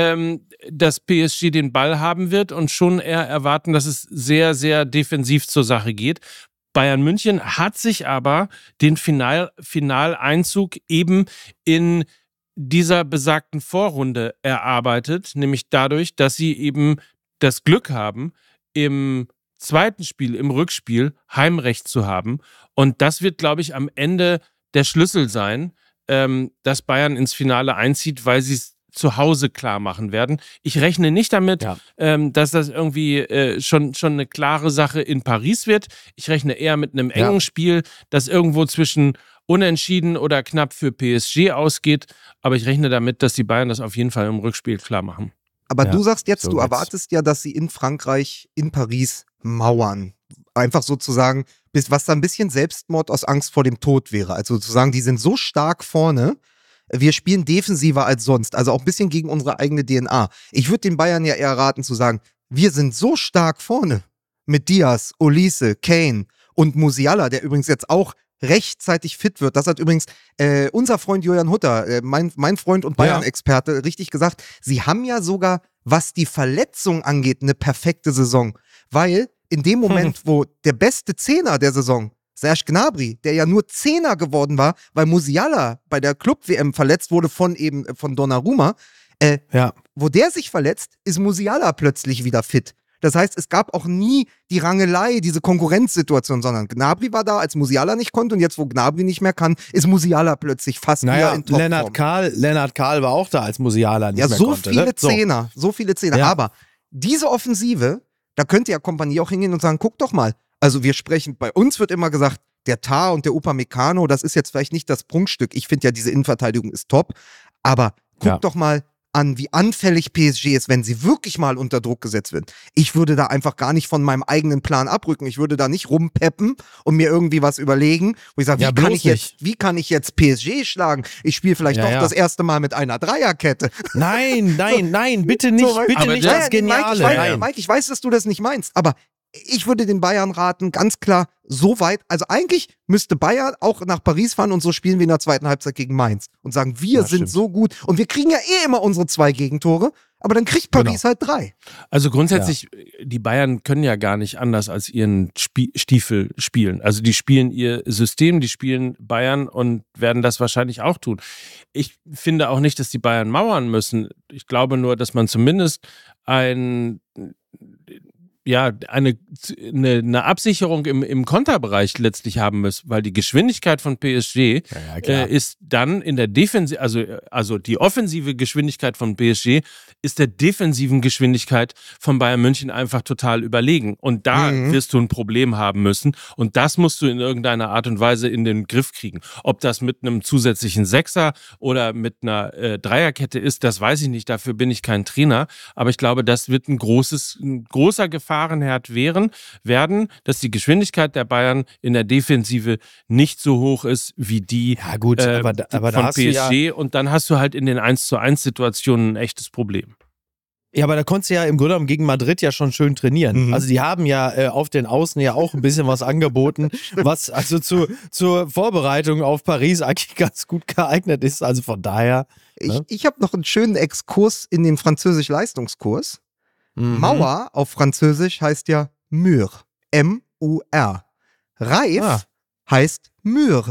dass PSG den Ball haben wird und schon eher erwarten, dass es sehr, sehr defensiv zur Sache geht. Bayern München hat sich aber den Finaleinzug eben in dieser besagten Vorrunde erarbeitet, nämlich dadurch, dass sie eben das Glück haben, im zweiten Spiel, im Rückspiel, Heimrecht zu haben. Und das wird, glaube ich, am Ende der Schlüssel sein, dass Bayern ins Finale einzieht, weil sie es zu Hause klar machen werden. Ich rechne nicht damit, dass das irgendwie schon eine klare Sache in Paris wird. Ich rechne eher mit einem engen Spiel, das irgendwo zwischen unentschieden oder knapp für PSG ausgeht. Aber ich rechne damit, dass die Bayern das auf jeden Fall im Rückspiel klar machen. Aber du sagst jetzt, du erwartest ja, dass sie in Frankreich, in Paris mauern. Einfach sozusagen, was da ein bisschen Selbstmord aus Angst vor dem Tod wäre. Also sozusagen, die sind so stark vorne, wir spielen defensiver als sonst. Also auch ein bisschen gegen unsere eigene DNA. Ich würde den Bayern ja eher raten zu sagen, wir sind so stark vorne mit Diaz, Olise, Kane und Musiala, der übrigens jetzt auch rechtzeitig fit wird. Das hat übrigens unser Freund Julian Hutter, mein Freund und Bayern-Experte, richtig gesagt. Sie haben ja sogar, was die Verletzung angeht, eine perfekte Saison. Weil in dem Moment, wo der beste Zehner der Saison, Serge Gnabry, der ja nur Zehner geworden war, weil Musiala bei der Club-WM verletzt wurde von Donnarumma, wo der sich verletzt, ist Musiala plötzlich wieder fit. Das heißt, es gab auch nie die Rangelei, diese Konkurrenzsituation, sondern Gnabry war da, als Musiala nicht konnte und jetzt, wo Gnabry nicht mehr kann, ist Musiala plötzlich fast wieder in Topform. Lennart Kahl war auch da, als Musiala nicht mehr konnte. So viele Zehner. Ja. Aber diese Offensive, da könnte ja Kompanie auch hingehen und sagen, guck doch mal, also wir sprechen, bei uns wird immer gesagt, der Tah und der Upamecano, das ist jetzt vielleicht nicht das Prunkstück. Ich finde ja, diese Innenverteidigung ist top, aber guck doch mal an, wie anfällig PSG ist, wenn sie wirklich mal unter Druck gesetzt wird. Ich würde da einfach gar nicht von meinem eigenen Plan abrücken. Ich würde da nicht rumpeppen und mir irgendwie was überlegen, wo ich sage, wie kann ich jetzt PSG schlagen? Ich spiele vielleicht doch das erste Mal mit einer Dreierkette. Nein, bitte nicht, das Geniale. Mike, ich weiß, dass du das nicht meinst, aber ich würde den Bayern raten, ganz klar, so weit, also eigentlich müsste Bayern auch nach Paris fahren und so spielen wir in der zweiten Halbzeit gegen Mainz und sagen, wir sind so gut und wir kriegen ja immer unsere 2 Gegentore, aber dann kriegt Paris halt 3. Also grundsätzlich, die Bayern können ja gar nicht anders als ihren Stiefel spielen. Also die spielen ihr System, die spielen Bayern und werden das wahrscheinlich auch tun. Ich finde auch nicht, dass die Bayern mauern müssen. Ich glaube nur, dass man zumindest eine Absicherung im Konterbereich letztlich haben müssen, weil die Geschwindigkeit von PSG ist dann in der Defensive, also die offensive Geschwindigkeit von PSG ist der defensiven Geschwindigkeit von Bayern München einfach total überlegen. Und da wirst du ein Problem haben müssen. Und das musst du in irgendeiner Art und Weise in den Griff kriegen. Ob das mit einem zusätzlichen Sechser oder mit einer Dreierkette ist, das weiß ich nicht. Dafür bin ich kein Trainer. Aber ich glaube, das wird ein großer Gefahrenherd werden, dass die Geschwindigkeit der Bayern in der Defensive nicht so hoch ist wie die aber von PSG. Und dann hast du halt in den 1:1 Situationen ein echtes Problem. Ja, aber da konntest du ja im Grunde genommen gegen Madrid ja schon schön trainieren. Also die haben ja auf den Außen ja auch ein bisschen was angeboten, was also zur Vorbereitung auf Paris eigentlich ganz gut geeignet ist. Also von daher. Ich habe noch einen schönen Exkurs in den Französisch-Leistungskurs. Mauer auf Französisch heißt ja Mur. M-U-R. Reif heißt Mur.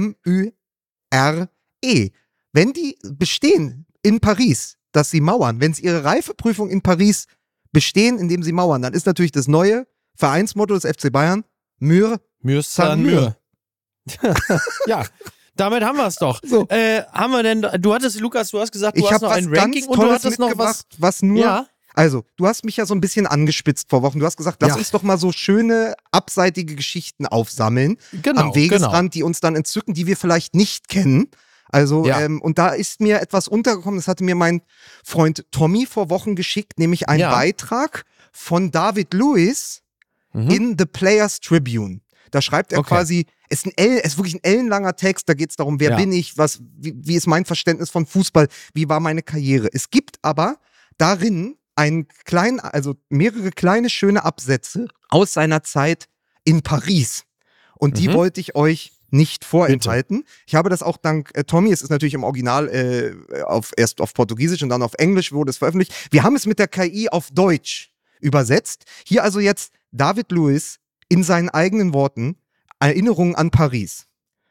M-U-R-E. Wenn die bestehen in Paris, dass sie mauern, wenn sie ihre Reifeprüfung in Paris bestehen, indem sie mauern, dann ist natürlich das neue Vereinsmotto des FC Bayern Mur Saint-Mur. Ja. Damit haben wir es doch. So. Haben wir denn, Lukas, du hast gesagt, du hast noch ein Ranking und du hattest noch was nur. Ja. Also, du hast mich ja so ein bisschen angespitzt vor Wochen. Du hast gesagt, lass uns doch mal so schöne, abseitige Geschichten aufsammeln am Wegesrand, die uns dann entzücken, die wir vielleicht nicht kennen. Also, und da ist mir etwas untergekommen, das hatte mir mein Freund Tommy vor Wochen geschickt, nämlich einen Beitrag von David Lewis in The Players Tribune. Da schreibt er quasi, es ist wirklich ein ellenlanger Text, da geht es darum, wer bin ich, wie ist mein Verständnis von Fußball, wie war meine Karriere. Es gibt aber darin mehrere kleine, schöne Absätze aus seiner Zeit in Paris. Und die wollte ich euch nicht vorenthalten. Bitte. Ich habe das auch dank Tommy, es ist natürlich im Original erst auf Portugiesisch und dann auf Englisch wurde es veröffentlicht. Wir haben es mit der KI auf Deutsch übersetzt. Hier also jetzt David Lewis in seinen eigenen Worten, Erinnerungen an Paris.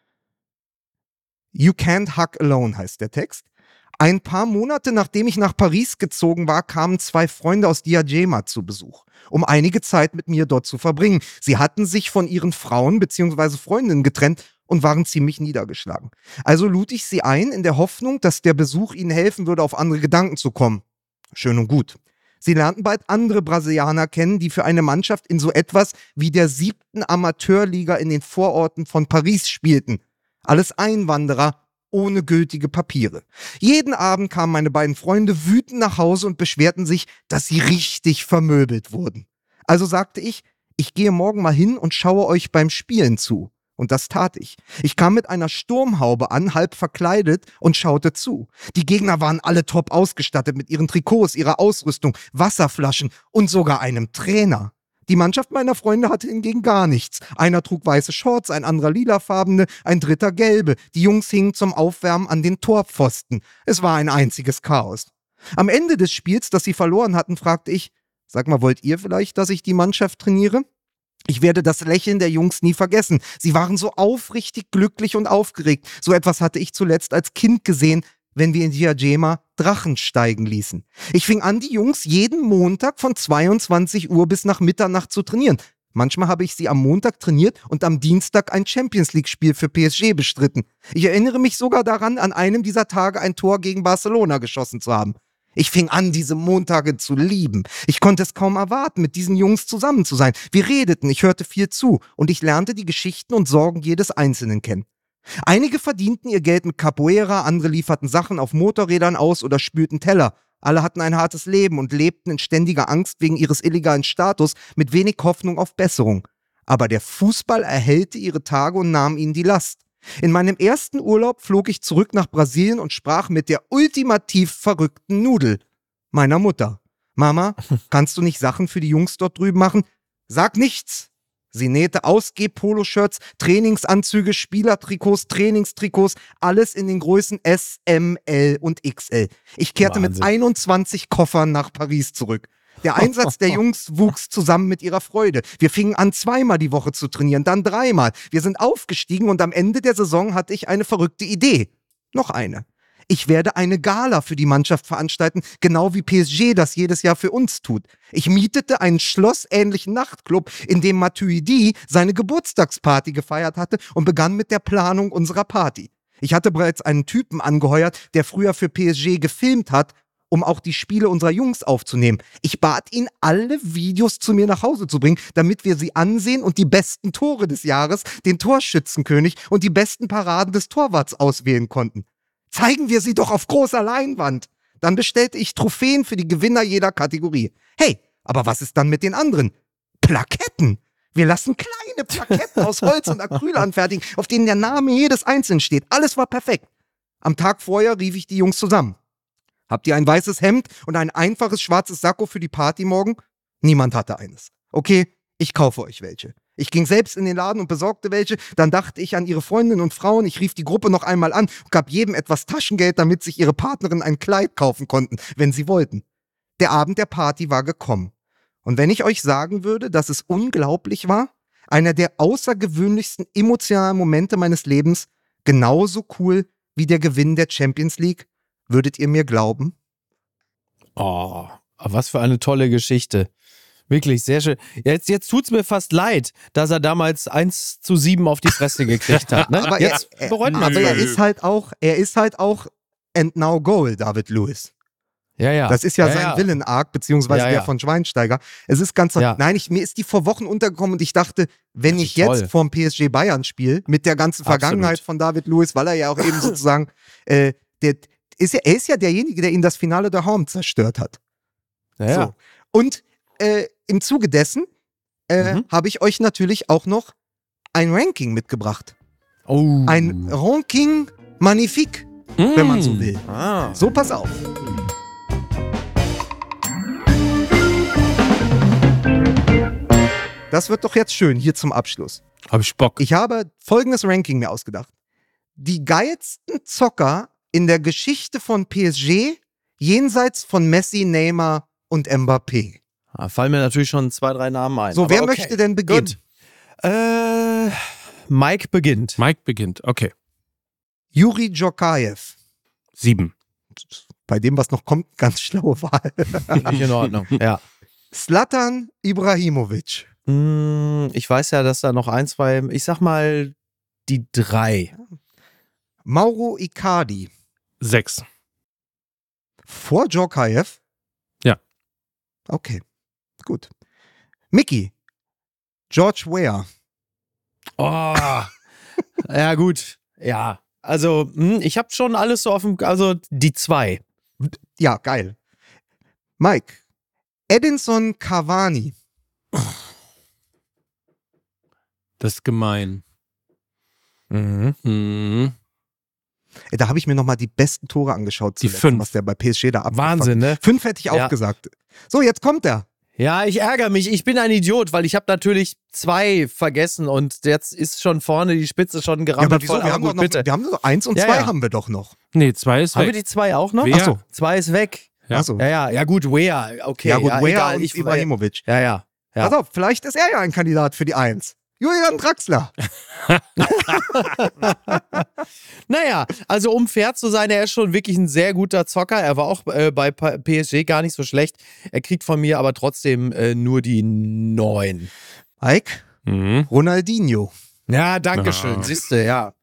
You can't hug alone heißt der Text. Ein paar Monate nachdem ich nach Paris gezogen war, kamen 2 Freunde aus Diadema zu Besuch, um einige Zeit mit mir dort zu verbringen. Sie hatten sich von ihren Frauen bzw. Freundinnen getrennt und waren ziemlich niedergeschlagen. Also lud ich sie ein, in der Hoffnung, dass der Besuch ihnen helfen würde, auf andere Gedanken zu kommen. Schön und gut. Sie lernten bald andere Brasilianer kennen, die für eine Mannschaft in so etwas wie der 7. Amateurliga in den Vororten von Paris spielten. Alles Einwanderer ohne gültige Papiere. Jeden Abend kamen meine beiden Freunde wütend nach Hause und beschwerten sich, dass sie richtig vermöbelt wurden. Also sagte ich gehe morgen mal hin und schaue euch beim Spielen zu. Und das tat ich. Ich kam mit einer Sturmhaube an, halb verkleidet und schaute zu. Die Gegner waren alle top ausgestattet mit ihren Trikots, ihrer Ausrüstung, Wasserflaschen und sogar einem Trainer. Die Mannschaft meiner Freunde hatte hingegen gar nichts. Einer trug weiße Shorts, ein anderer lilafarbene, ein dritter gelbe. Die Jungs hingen zum Aufwärmen an den Torpfosten. Es war ein einziges Chaos. Am Ende des Spiels, das sie verloren hatten, fragte ich, sag mal, wollt ihr vielleicht, dass ich die Mannschaft trainiere? Ich werde das Lächeln der Jungs nie vergessen. Sie waren so aufrichtig glücklich und aufgeregt. So etwas hatte ich zuletzt als Kind gesehen, wenn wir in Diadema Drachen steigen ließen. Ich fing an, die Jungs jeden Montag von 22 Uhr bis nach Mitternacht zu trainieren. Manchmal habe ich sie am Montag trainiert und am Dienstag ein Champions-League-Spiel für PSG bestritten. Ich erinnere mich sogar daran, an einem dieser Tage ein Tor gegen Barcelona geschossen zu haben. Ich fing an, diese Montage zu lieben. Ich konnte es kaum erwarten, mit diesen Jungs zusammen zu sein. Wir redeten, ich hörte viel zu und ich lernte die Geschichten und Sorgen jedes Einzelnen kennen. Einige verdienten ihr Geld mit Capoeira, andere lieferten Sachen auf Motorrädern aus oder spülten Teller. Alle hatten ein hartes Leben und lebten in ständiger Angst wegen ihres illegalen Status mit wenig Hoffnung auf Besserung. Aber der Fußball erhellte ihre Tage und nahm ihnen die Last. In meinem ersten Urlaub flog ich zurück nach Brasilien und sprach mit der ultimativ verrückten Nudel, meiner Mutter. Mama, kannst du nicht Sachen für die Jungs dort drüben machen? Sag nichts! Sie nähte Ausgeh-Poloshirts, Trainingsanzüge, Spielertrikots, Trainingstrikots, alles in den Größen S, M, L und XL. Ich kehrte mit 21 Koffern nach Paris zurück. Der Einsatz der Jungs wuchs zusammen mit ihrer Freude. Wir fingen an, 2-mal die Woche zu trainieren, dann 3-mal. Wir sind aufgestiegen und am Ende der Saison hatte ich eine verrückte Idee. Noch eine. Ich werde eine Gala für die Mannschaft veranstalten, genau wie PSG das jedes Jahr für uns tut. Ich mietete einen schlossähnlichen Nachtclub, in dem Matuidi seine Geburtstagsparty gefeiert hatte und begann mit der Planung unserer Party. Ich hatte bereits einen Typen angeheuert, der früher für PSG gefilmt hat, um auch die Spiele unserer Jungs aufzunehmen. Ich bat ihn, alle Videos zu mir nach Hause zu bringen, damit wir sie ansehen und die besten Tore des Jahres, den Torschützenkönig und die besten Paraden des Torwarts auswählen konnten. Zeigen wir sie doch auf großer Leinwand. Dann bestellte ich Trophäen für die Gewinner jeder Kategorie. Hey, aber was ist dann mit den anderen? Plaketten. Wir lassen kleine Plaketten aus Holz und Acryl anfertigen, auf denen der Name jedes Einzelnen steht. Alles war perfekt. Am Tag vorher rief ich die Jungs zusammen. Habt ihr ein weißes Hemd und ein einfaches schwarzes Sakko für die Party morgen? Niemand hatte eines. Okay, ich kaufe euch welche. Ich ging selbst in den Laden und besorgte welche. Dann dachte ich an ihre Freundinnen und Frauen. Ich rief die Gruppe noch einmal an und gab jedem etwas Taschengeld, damit sich ihre Partnerinnen ein Kleid kaufen konnten, wenn sie wollten. Der Abend der Party war gekommen. Und wenn ich euch sagen würde, dass es unglaublich war, einer der außergewöhnlichsten emotionalen Momente meines Lebens, genauso cool wie der Gewinn der Champions League, würdet ihr mir glauben? Oh, was für eine tolle Geschichte. Wirklich, sehr schön. Jetzt tut's mir fast leid, dass er damals 1:7 auf die Fresse gekriegt hat. Ne? Aber jetzt bereut man er ist halt auch and now goal, David Lewis. Ja. Das ist ja sein Villain-Arc, beziehungsweise der von Schweinsteiger. Es ist ganz, nein, mir ist die vor Wochen untergekommen und ich dachte, wenn ich jetzt vorm PSG Bayern spiele, mit der ganzen Vergangenheit von David Lewis, weil er ja auch eben sozusagen, er ist ja derjenige, der ihn das Finale der Horn zerstört hat. Ja. So. Und im Zuge dessen habe ich euch natürlich auch noch ein Ranking mitgebracht. Oh. Ein Ranking magnifique, wenn man so will. So, pass auf. Das wird doch jetzt schön, hier zum Abschluss. Hab ich Bock. Ich habe folgendes Ranking mir ausgedacht. Die geilsten Zocker in der Geschichte von PSG, jenseits von Messi, Neymar und Mbappé. Da fallen mir natürlich schon 2, 3 Namen ein. So, wer möchte denn beginnen? Gut. Mike beginnt. Mike beginnt, okay. Juri Djorkaeff. 7. Bei dem, was noch kommt, ganz schlaue Wahl. Nicht in Ordnung, ja. Zlatan Ibrahimovic. Ich weiß ja, dass da noch 1, 2, ich sag mal die 3. Mauro Icardi. 6. Vor Djorkaeff? Ja. Okay, gut. Mickey. George Weah. Oh. Ja, gut. Ja. Also, ich habe schon alles so auf dem, also die 2. Ja, geil. Mike. Edinson Cavani. Das ist gemein. Da habe ich mir nochmal die besten Tore angeschaut, die 5. was der bei PSG da abgefangen. Wahnsinn, ne? 5 hätte ich auch gesagt. So, jetzt kommt er. Ja, ich ärgere mich. Ich bin ein Idiot, weil ich habe natürlich 2 vergessen und jetzt ist schon vorne die Spitze schon gerammelt. Ja, aber wieso? Wir haben noch 1 und 2 haben wir doch noch. Nee, 2 ist weg. Haben wir die 2 auch noch? Achso. 2 ist weg. Ja. Achso. Ja, gut, Weah, okay. Ja gut, Weah egal, und Ibrahimovic. Ja. Pass auf, vielleicht ist er ja ein Kandidat für die 1. Julian Draxler. Naja, also um fair zu sein, er ist schon wirklich ein sehr guter Zocker. Er war auch bei PSG gar nicht so schlecht. Er kriegt von mir aber trotzdem nur die 9. Mike? Ronaldinho. Ja, dankeschön. Siehste, ja.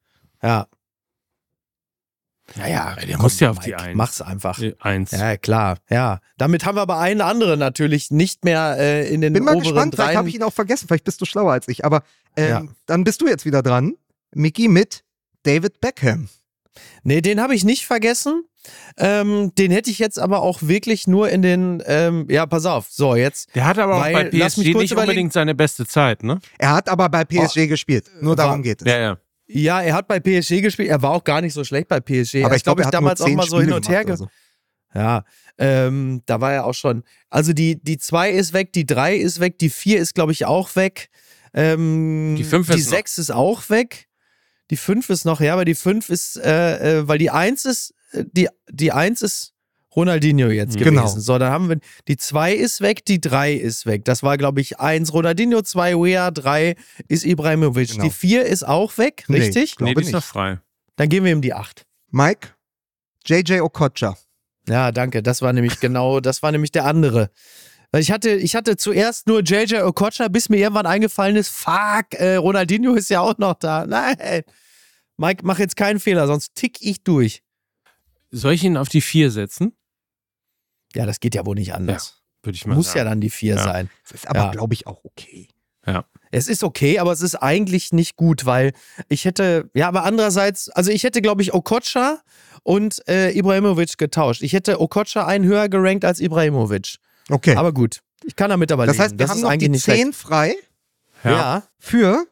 Naja, der muss ja auf die 1. Mach's einfach. 1. Ja, klar. Ja. Damit haben wir aber einen anderen natürlich nicht mehr in den Bin mal oberen gespannt, 3. vielleicht habe ich ihn auch vergessen, vielleicht bist du schlauer als ich. Aber dann bist du jetzt wieder dran, Mickey, mit David Beckham. Nee, den habe ich nicht vergessen. Den hätte ich jetzt aber auch wirklich nur in den, ja, pass auf, so jetzt. Der hat aber auch bei PSG nicht unbedingt seine beste Zeit, ne? Er hat aber bei PSG gespielt, nur darum geht es. Ja. Ja, er hat bei PSG gespielt, er war auch gar nicht so schlecht bei PSG. Aber ich glaube, er hat damals nur 10 auch mal so Spiele hin und her. gemacht oder so. Ja, da war er auch schon. Also die 2 ist weg, die 3 ist weg, die 4 ist, glaube ich, auch weg. Die 5 ist Die 6 ist auch weg. Die 5 ist noch, ja, aber die 5 ist, weil die 1 ist, die 1 ist Ronaldinho jetzt gewesen. Genau. So, dann haben wir, die 2 ist weg, die 3 ist weg. Das war, glaube ich, 1 Ronaldinho, 2 Weah, 3 ist Ibrahimovic. Genau. Die 4 ist auch weg, richtig? Nee, Nee, die ist nicht. noch frei. Dann geben wir ihm die 8. Mike, JJ Okocha. Ja, danke. Das war nämlich der andere. Weil ich hatte zuerst nur JJ Okocha, bis mir irgendwann eingefallen ist, Ronaldinho ist ja auch noch da. Nein. Mike, mach jetzt keinen Fehler, sonst tick ich durch. Soll ich ihn auf die 4 setzen? Ja, das geht ja wohl nicht anders. Ja, würde ich mal Muss sagen. ja dann die 4 sein. Das ist aber, glaube ich, auch okay. Ja. Es ist okay, aber es ist eigentlich nicht gut, weil aber andererseits, also ich hätte, glaube ich, Okocha und Ibrahimovic getauscht. Ich hätte Okocha einen höher gerankt als Ibrahimovic. Okay. Aber gut, ich kann damit aber leben. Das heißt, wir haben noch die 10 frei Ja. für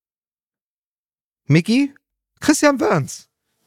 Micky, Christian Burns.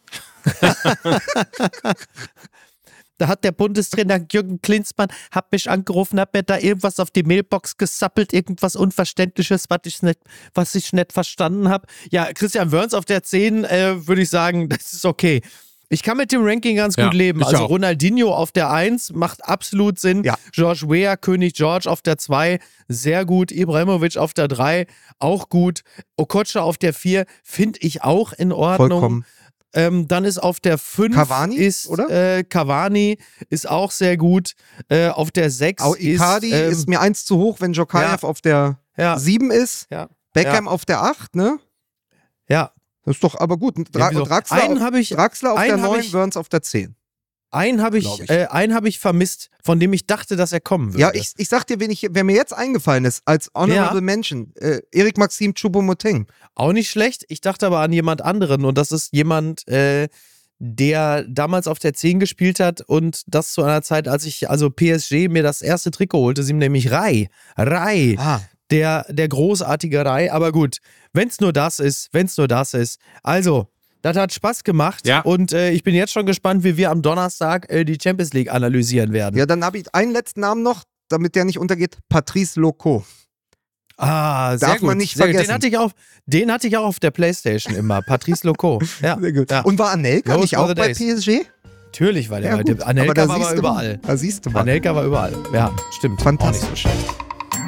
Da hat der Bundestrainer Jürgen Klinsmann hat mich angerufen, hat mir da irgendwas auf die Mailbox gesappelt, irgendwas Unverständliches, was ich nicht verstanden habe. Ja, Christian Wörns auf der 10 würde ich sagen, das ist okay. Ich kann mit dem Ranking ganz gut leben. Also auch. Ronaldinho auf der 1 macht absolut Sinn. Ja. George Weah, König George auf der 2, sehr gut. Ibrahimovic auf der 3, auch gut. Okocha auf der 4, finde ich auch in Ordnung. Vollkommen. Dann ist auf der 5 Cavani, oder? Cavani ist auch sehr gut. Auf der 6 Icardi ist mir 1 zu hoch, wenn Djokajew auf der 7 ist. Ja. Beckham auf der 8, ne? Ja. Das ist doch aber gut. Draxler auf der 9, Burns auf der 10. Einen habe ich vermisst, von dem ich dachte, dass er kommen würde. Ja, ich sag dir, wer mir jetzt eingefallen ist, als Honorable Mention, Erik Maxim Choupo-Moting. Auch nicht schlecht. Ich dachte aber an jemand anderen und das ist jemand, der damals auf der 10 gespielt hat und das zu einer Zeit, als PSG mir das erste Trikot holte, sie nämlich Rai. Der großartige Rai. Aber gut, wenn es nur das ist. Also, das hat Spaß gemacht und ich bin jetzt schon gespannt, wie wir am Donnerstag die Champions League analysieren werden. Ja, dann habe ich einen letzten Namen noch, damit der nicht untergeht. Patrice Loco. Ah, sehr Darf gut. man nicht vergessen. Den hatte ich auch auf der Playstation immer. Patrice Loco. Ja. Sehr gut. Ja. Und war Anelka nicht auch bei PSG? Natürlich war der. Ja, Anelka war aber überall. Da siehst du mal. Anelka war überall. Ja, stimmt. Fantastisch. Auch nicht so schlecht.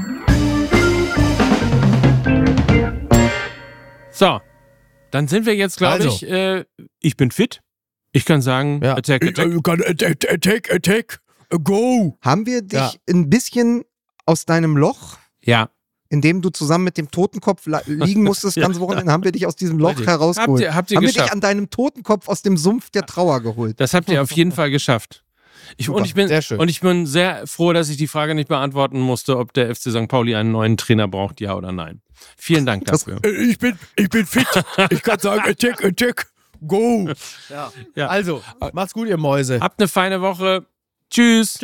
So. Dann sind wir jetzt, glaube ich, ich bin fit. Ich kann sagen, Attack. Attack, go. Haben wir dich ein bisschen aus deinem Loch, in dem du zusammen mit dem Totenkopf liegen musstest, ganz Wochenende, haben wir dich aus diesem Loch herausgeholt? Habt ihr haben geschafft. wir dich an deinem Totenkopf aus dem Sumpf der Trauer geholt? Das habt ihr auf jeden Fall geschafft. Ich bin sehr froh, dass ich die Frage nicht beantworten musste, ob der FC St. Pauli einen neuen Trainer braucht, ja oder nein. Vielen Dank dafür. Ich bin fit. Ich kann sagen, Attack, go. Ja. Also, macht's gut, ihr Mäuse. Habt eine feine Woche. Tschüss.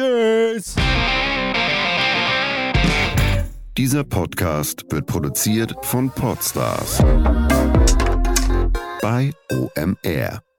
Dieser Podcast wird produziert von Podstars bei OMR.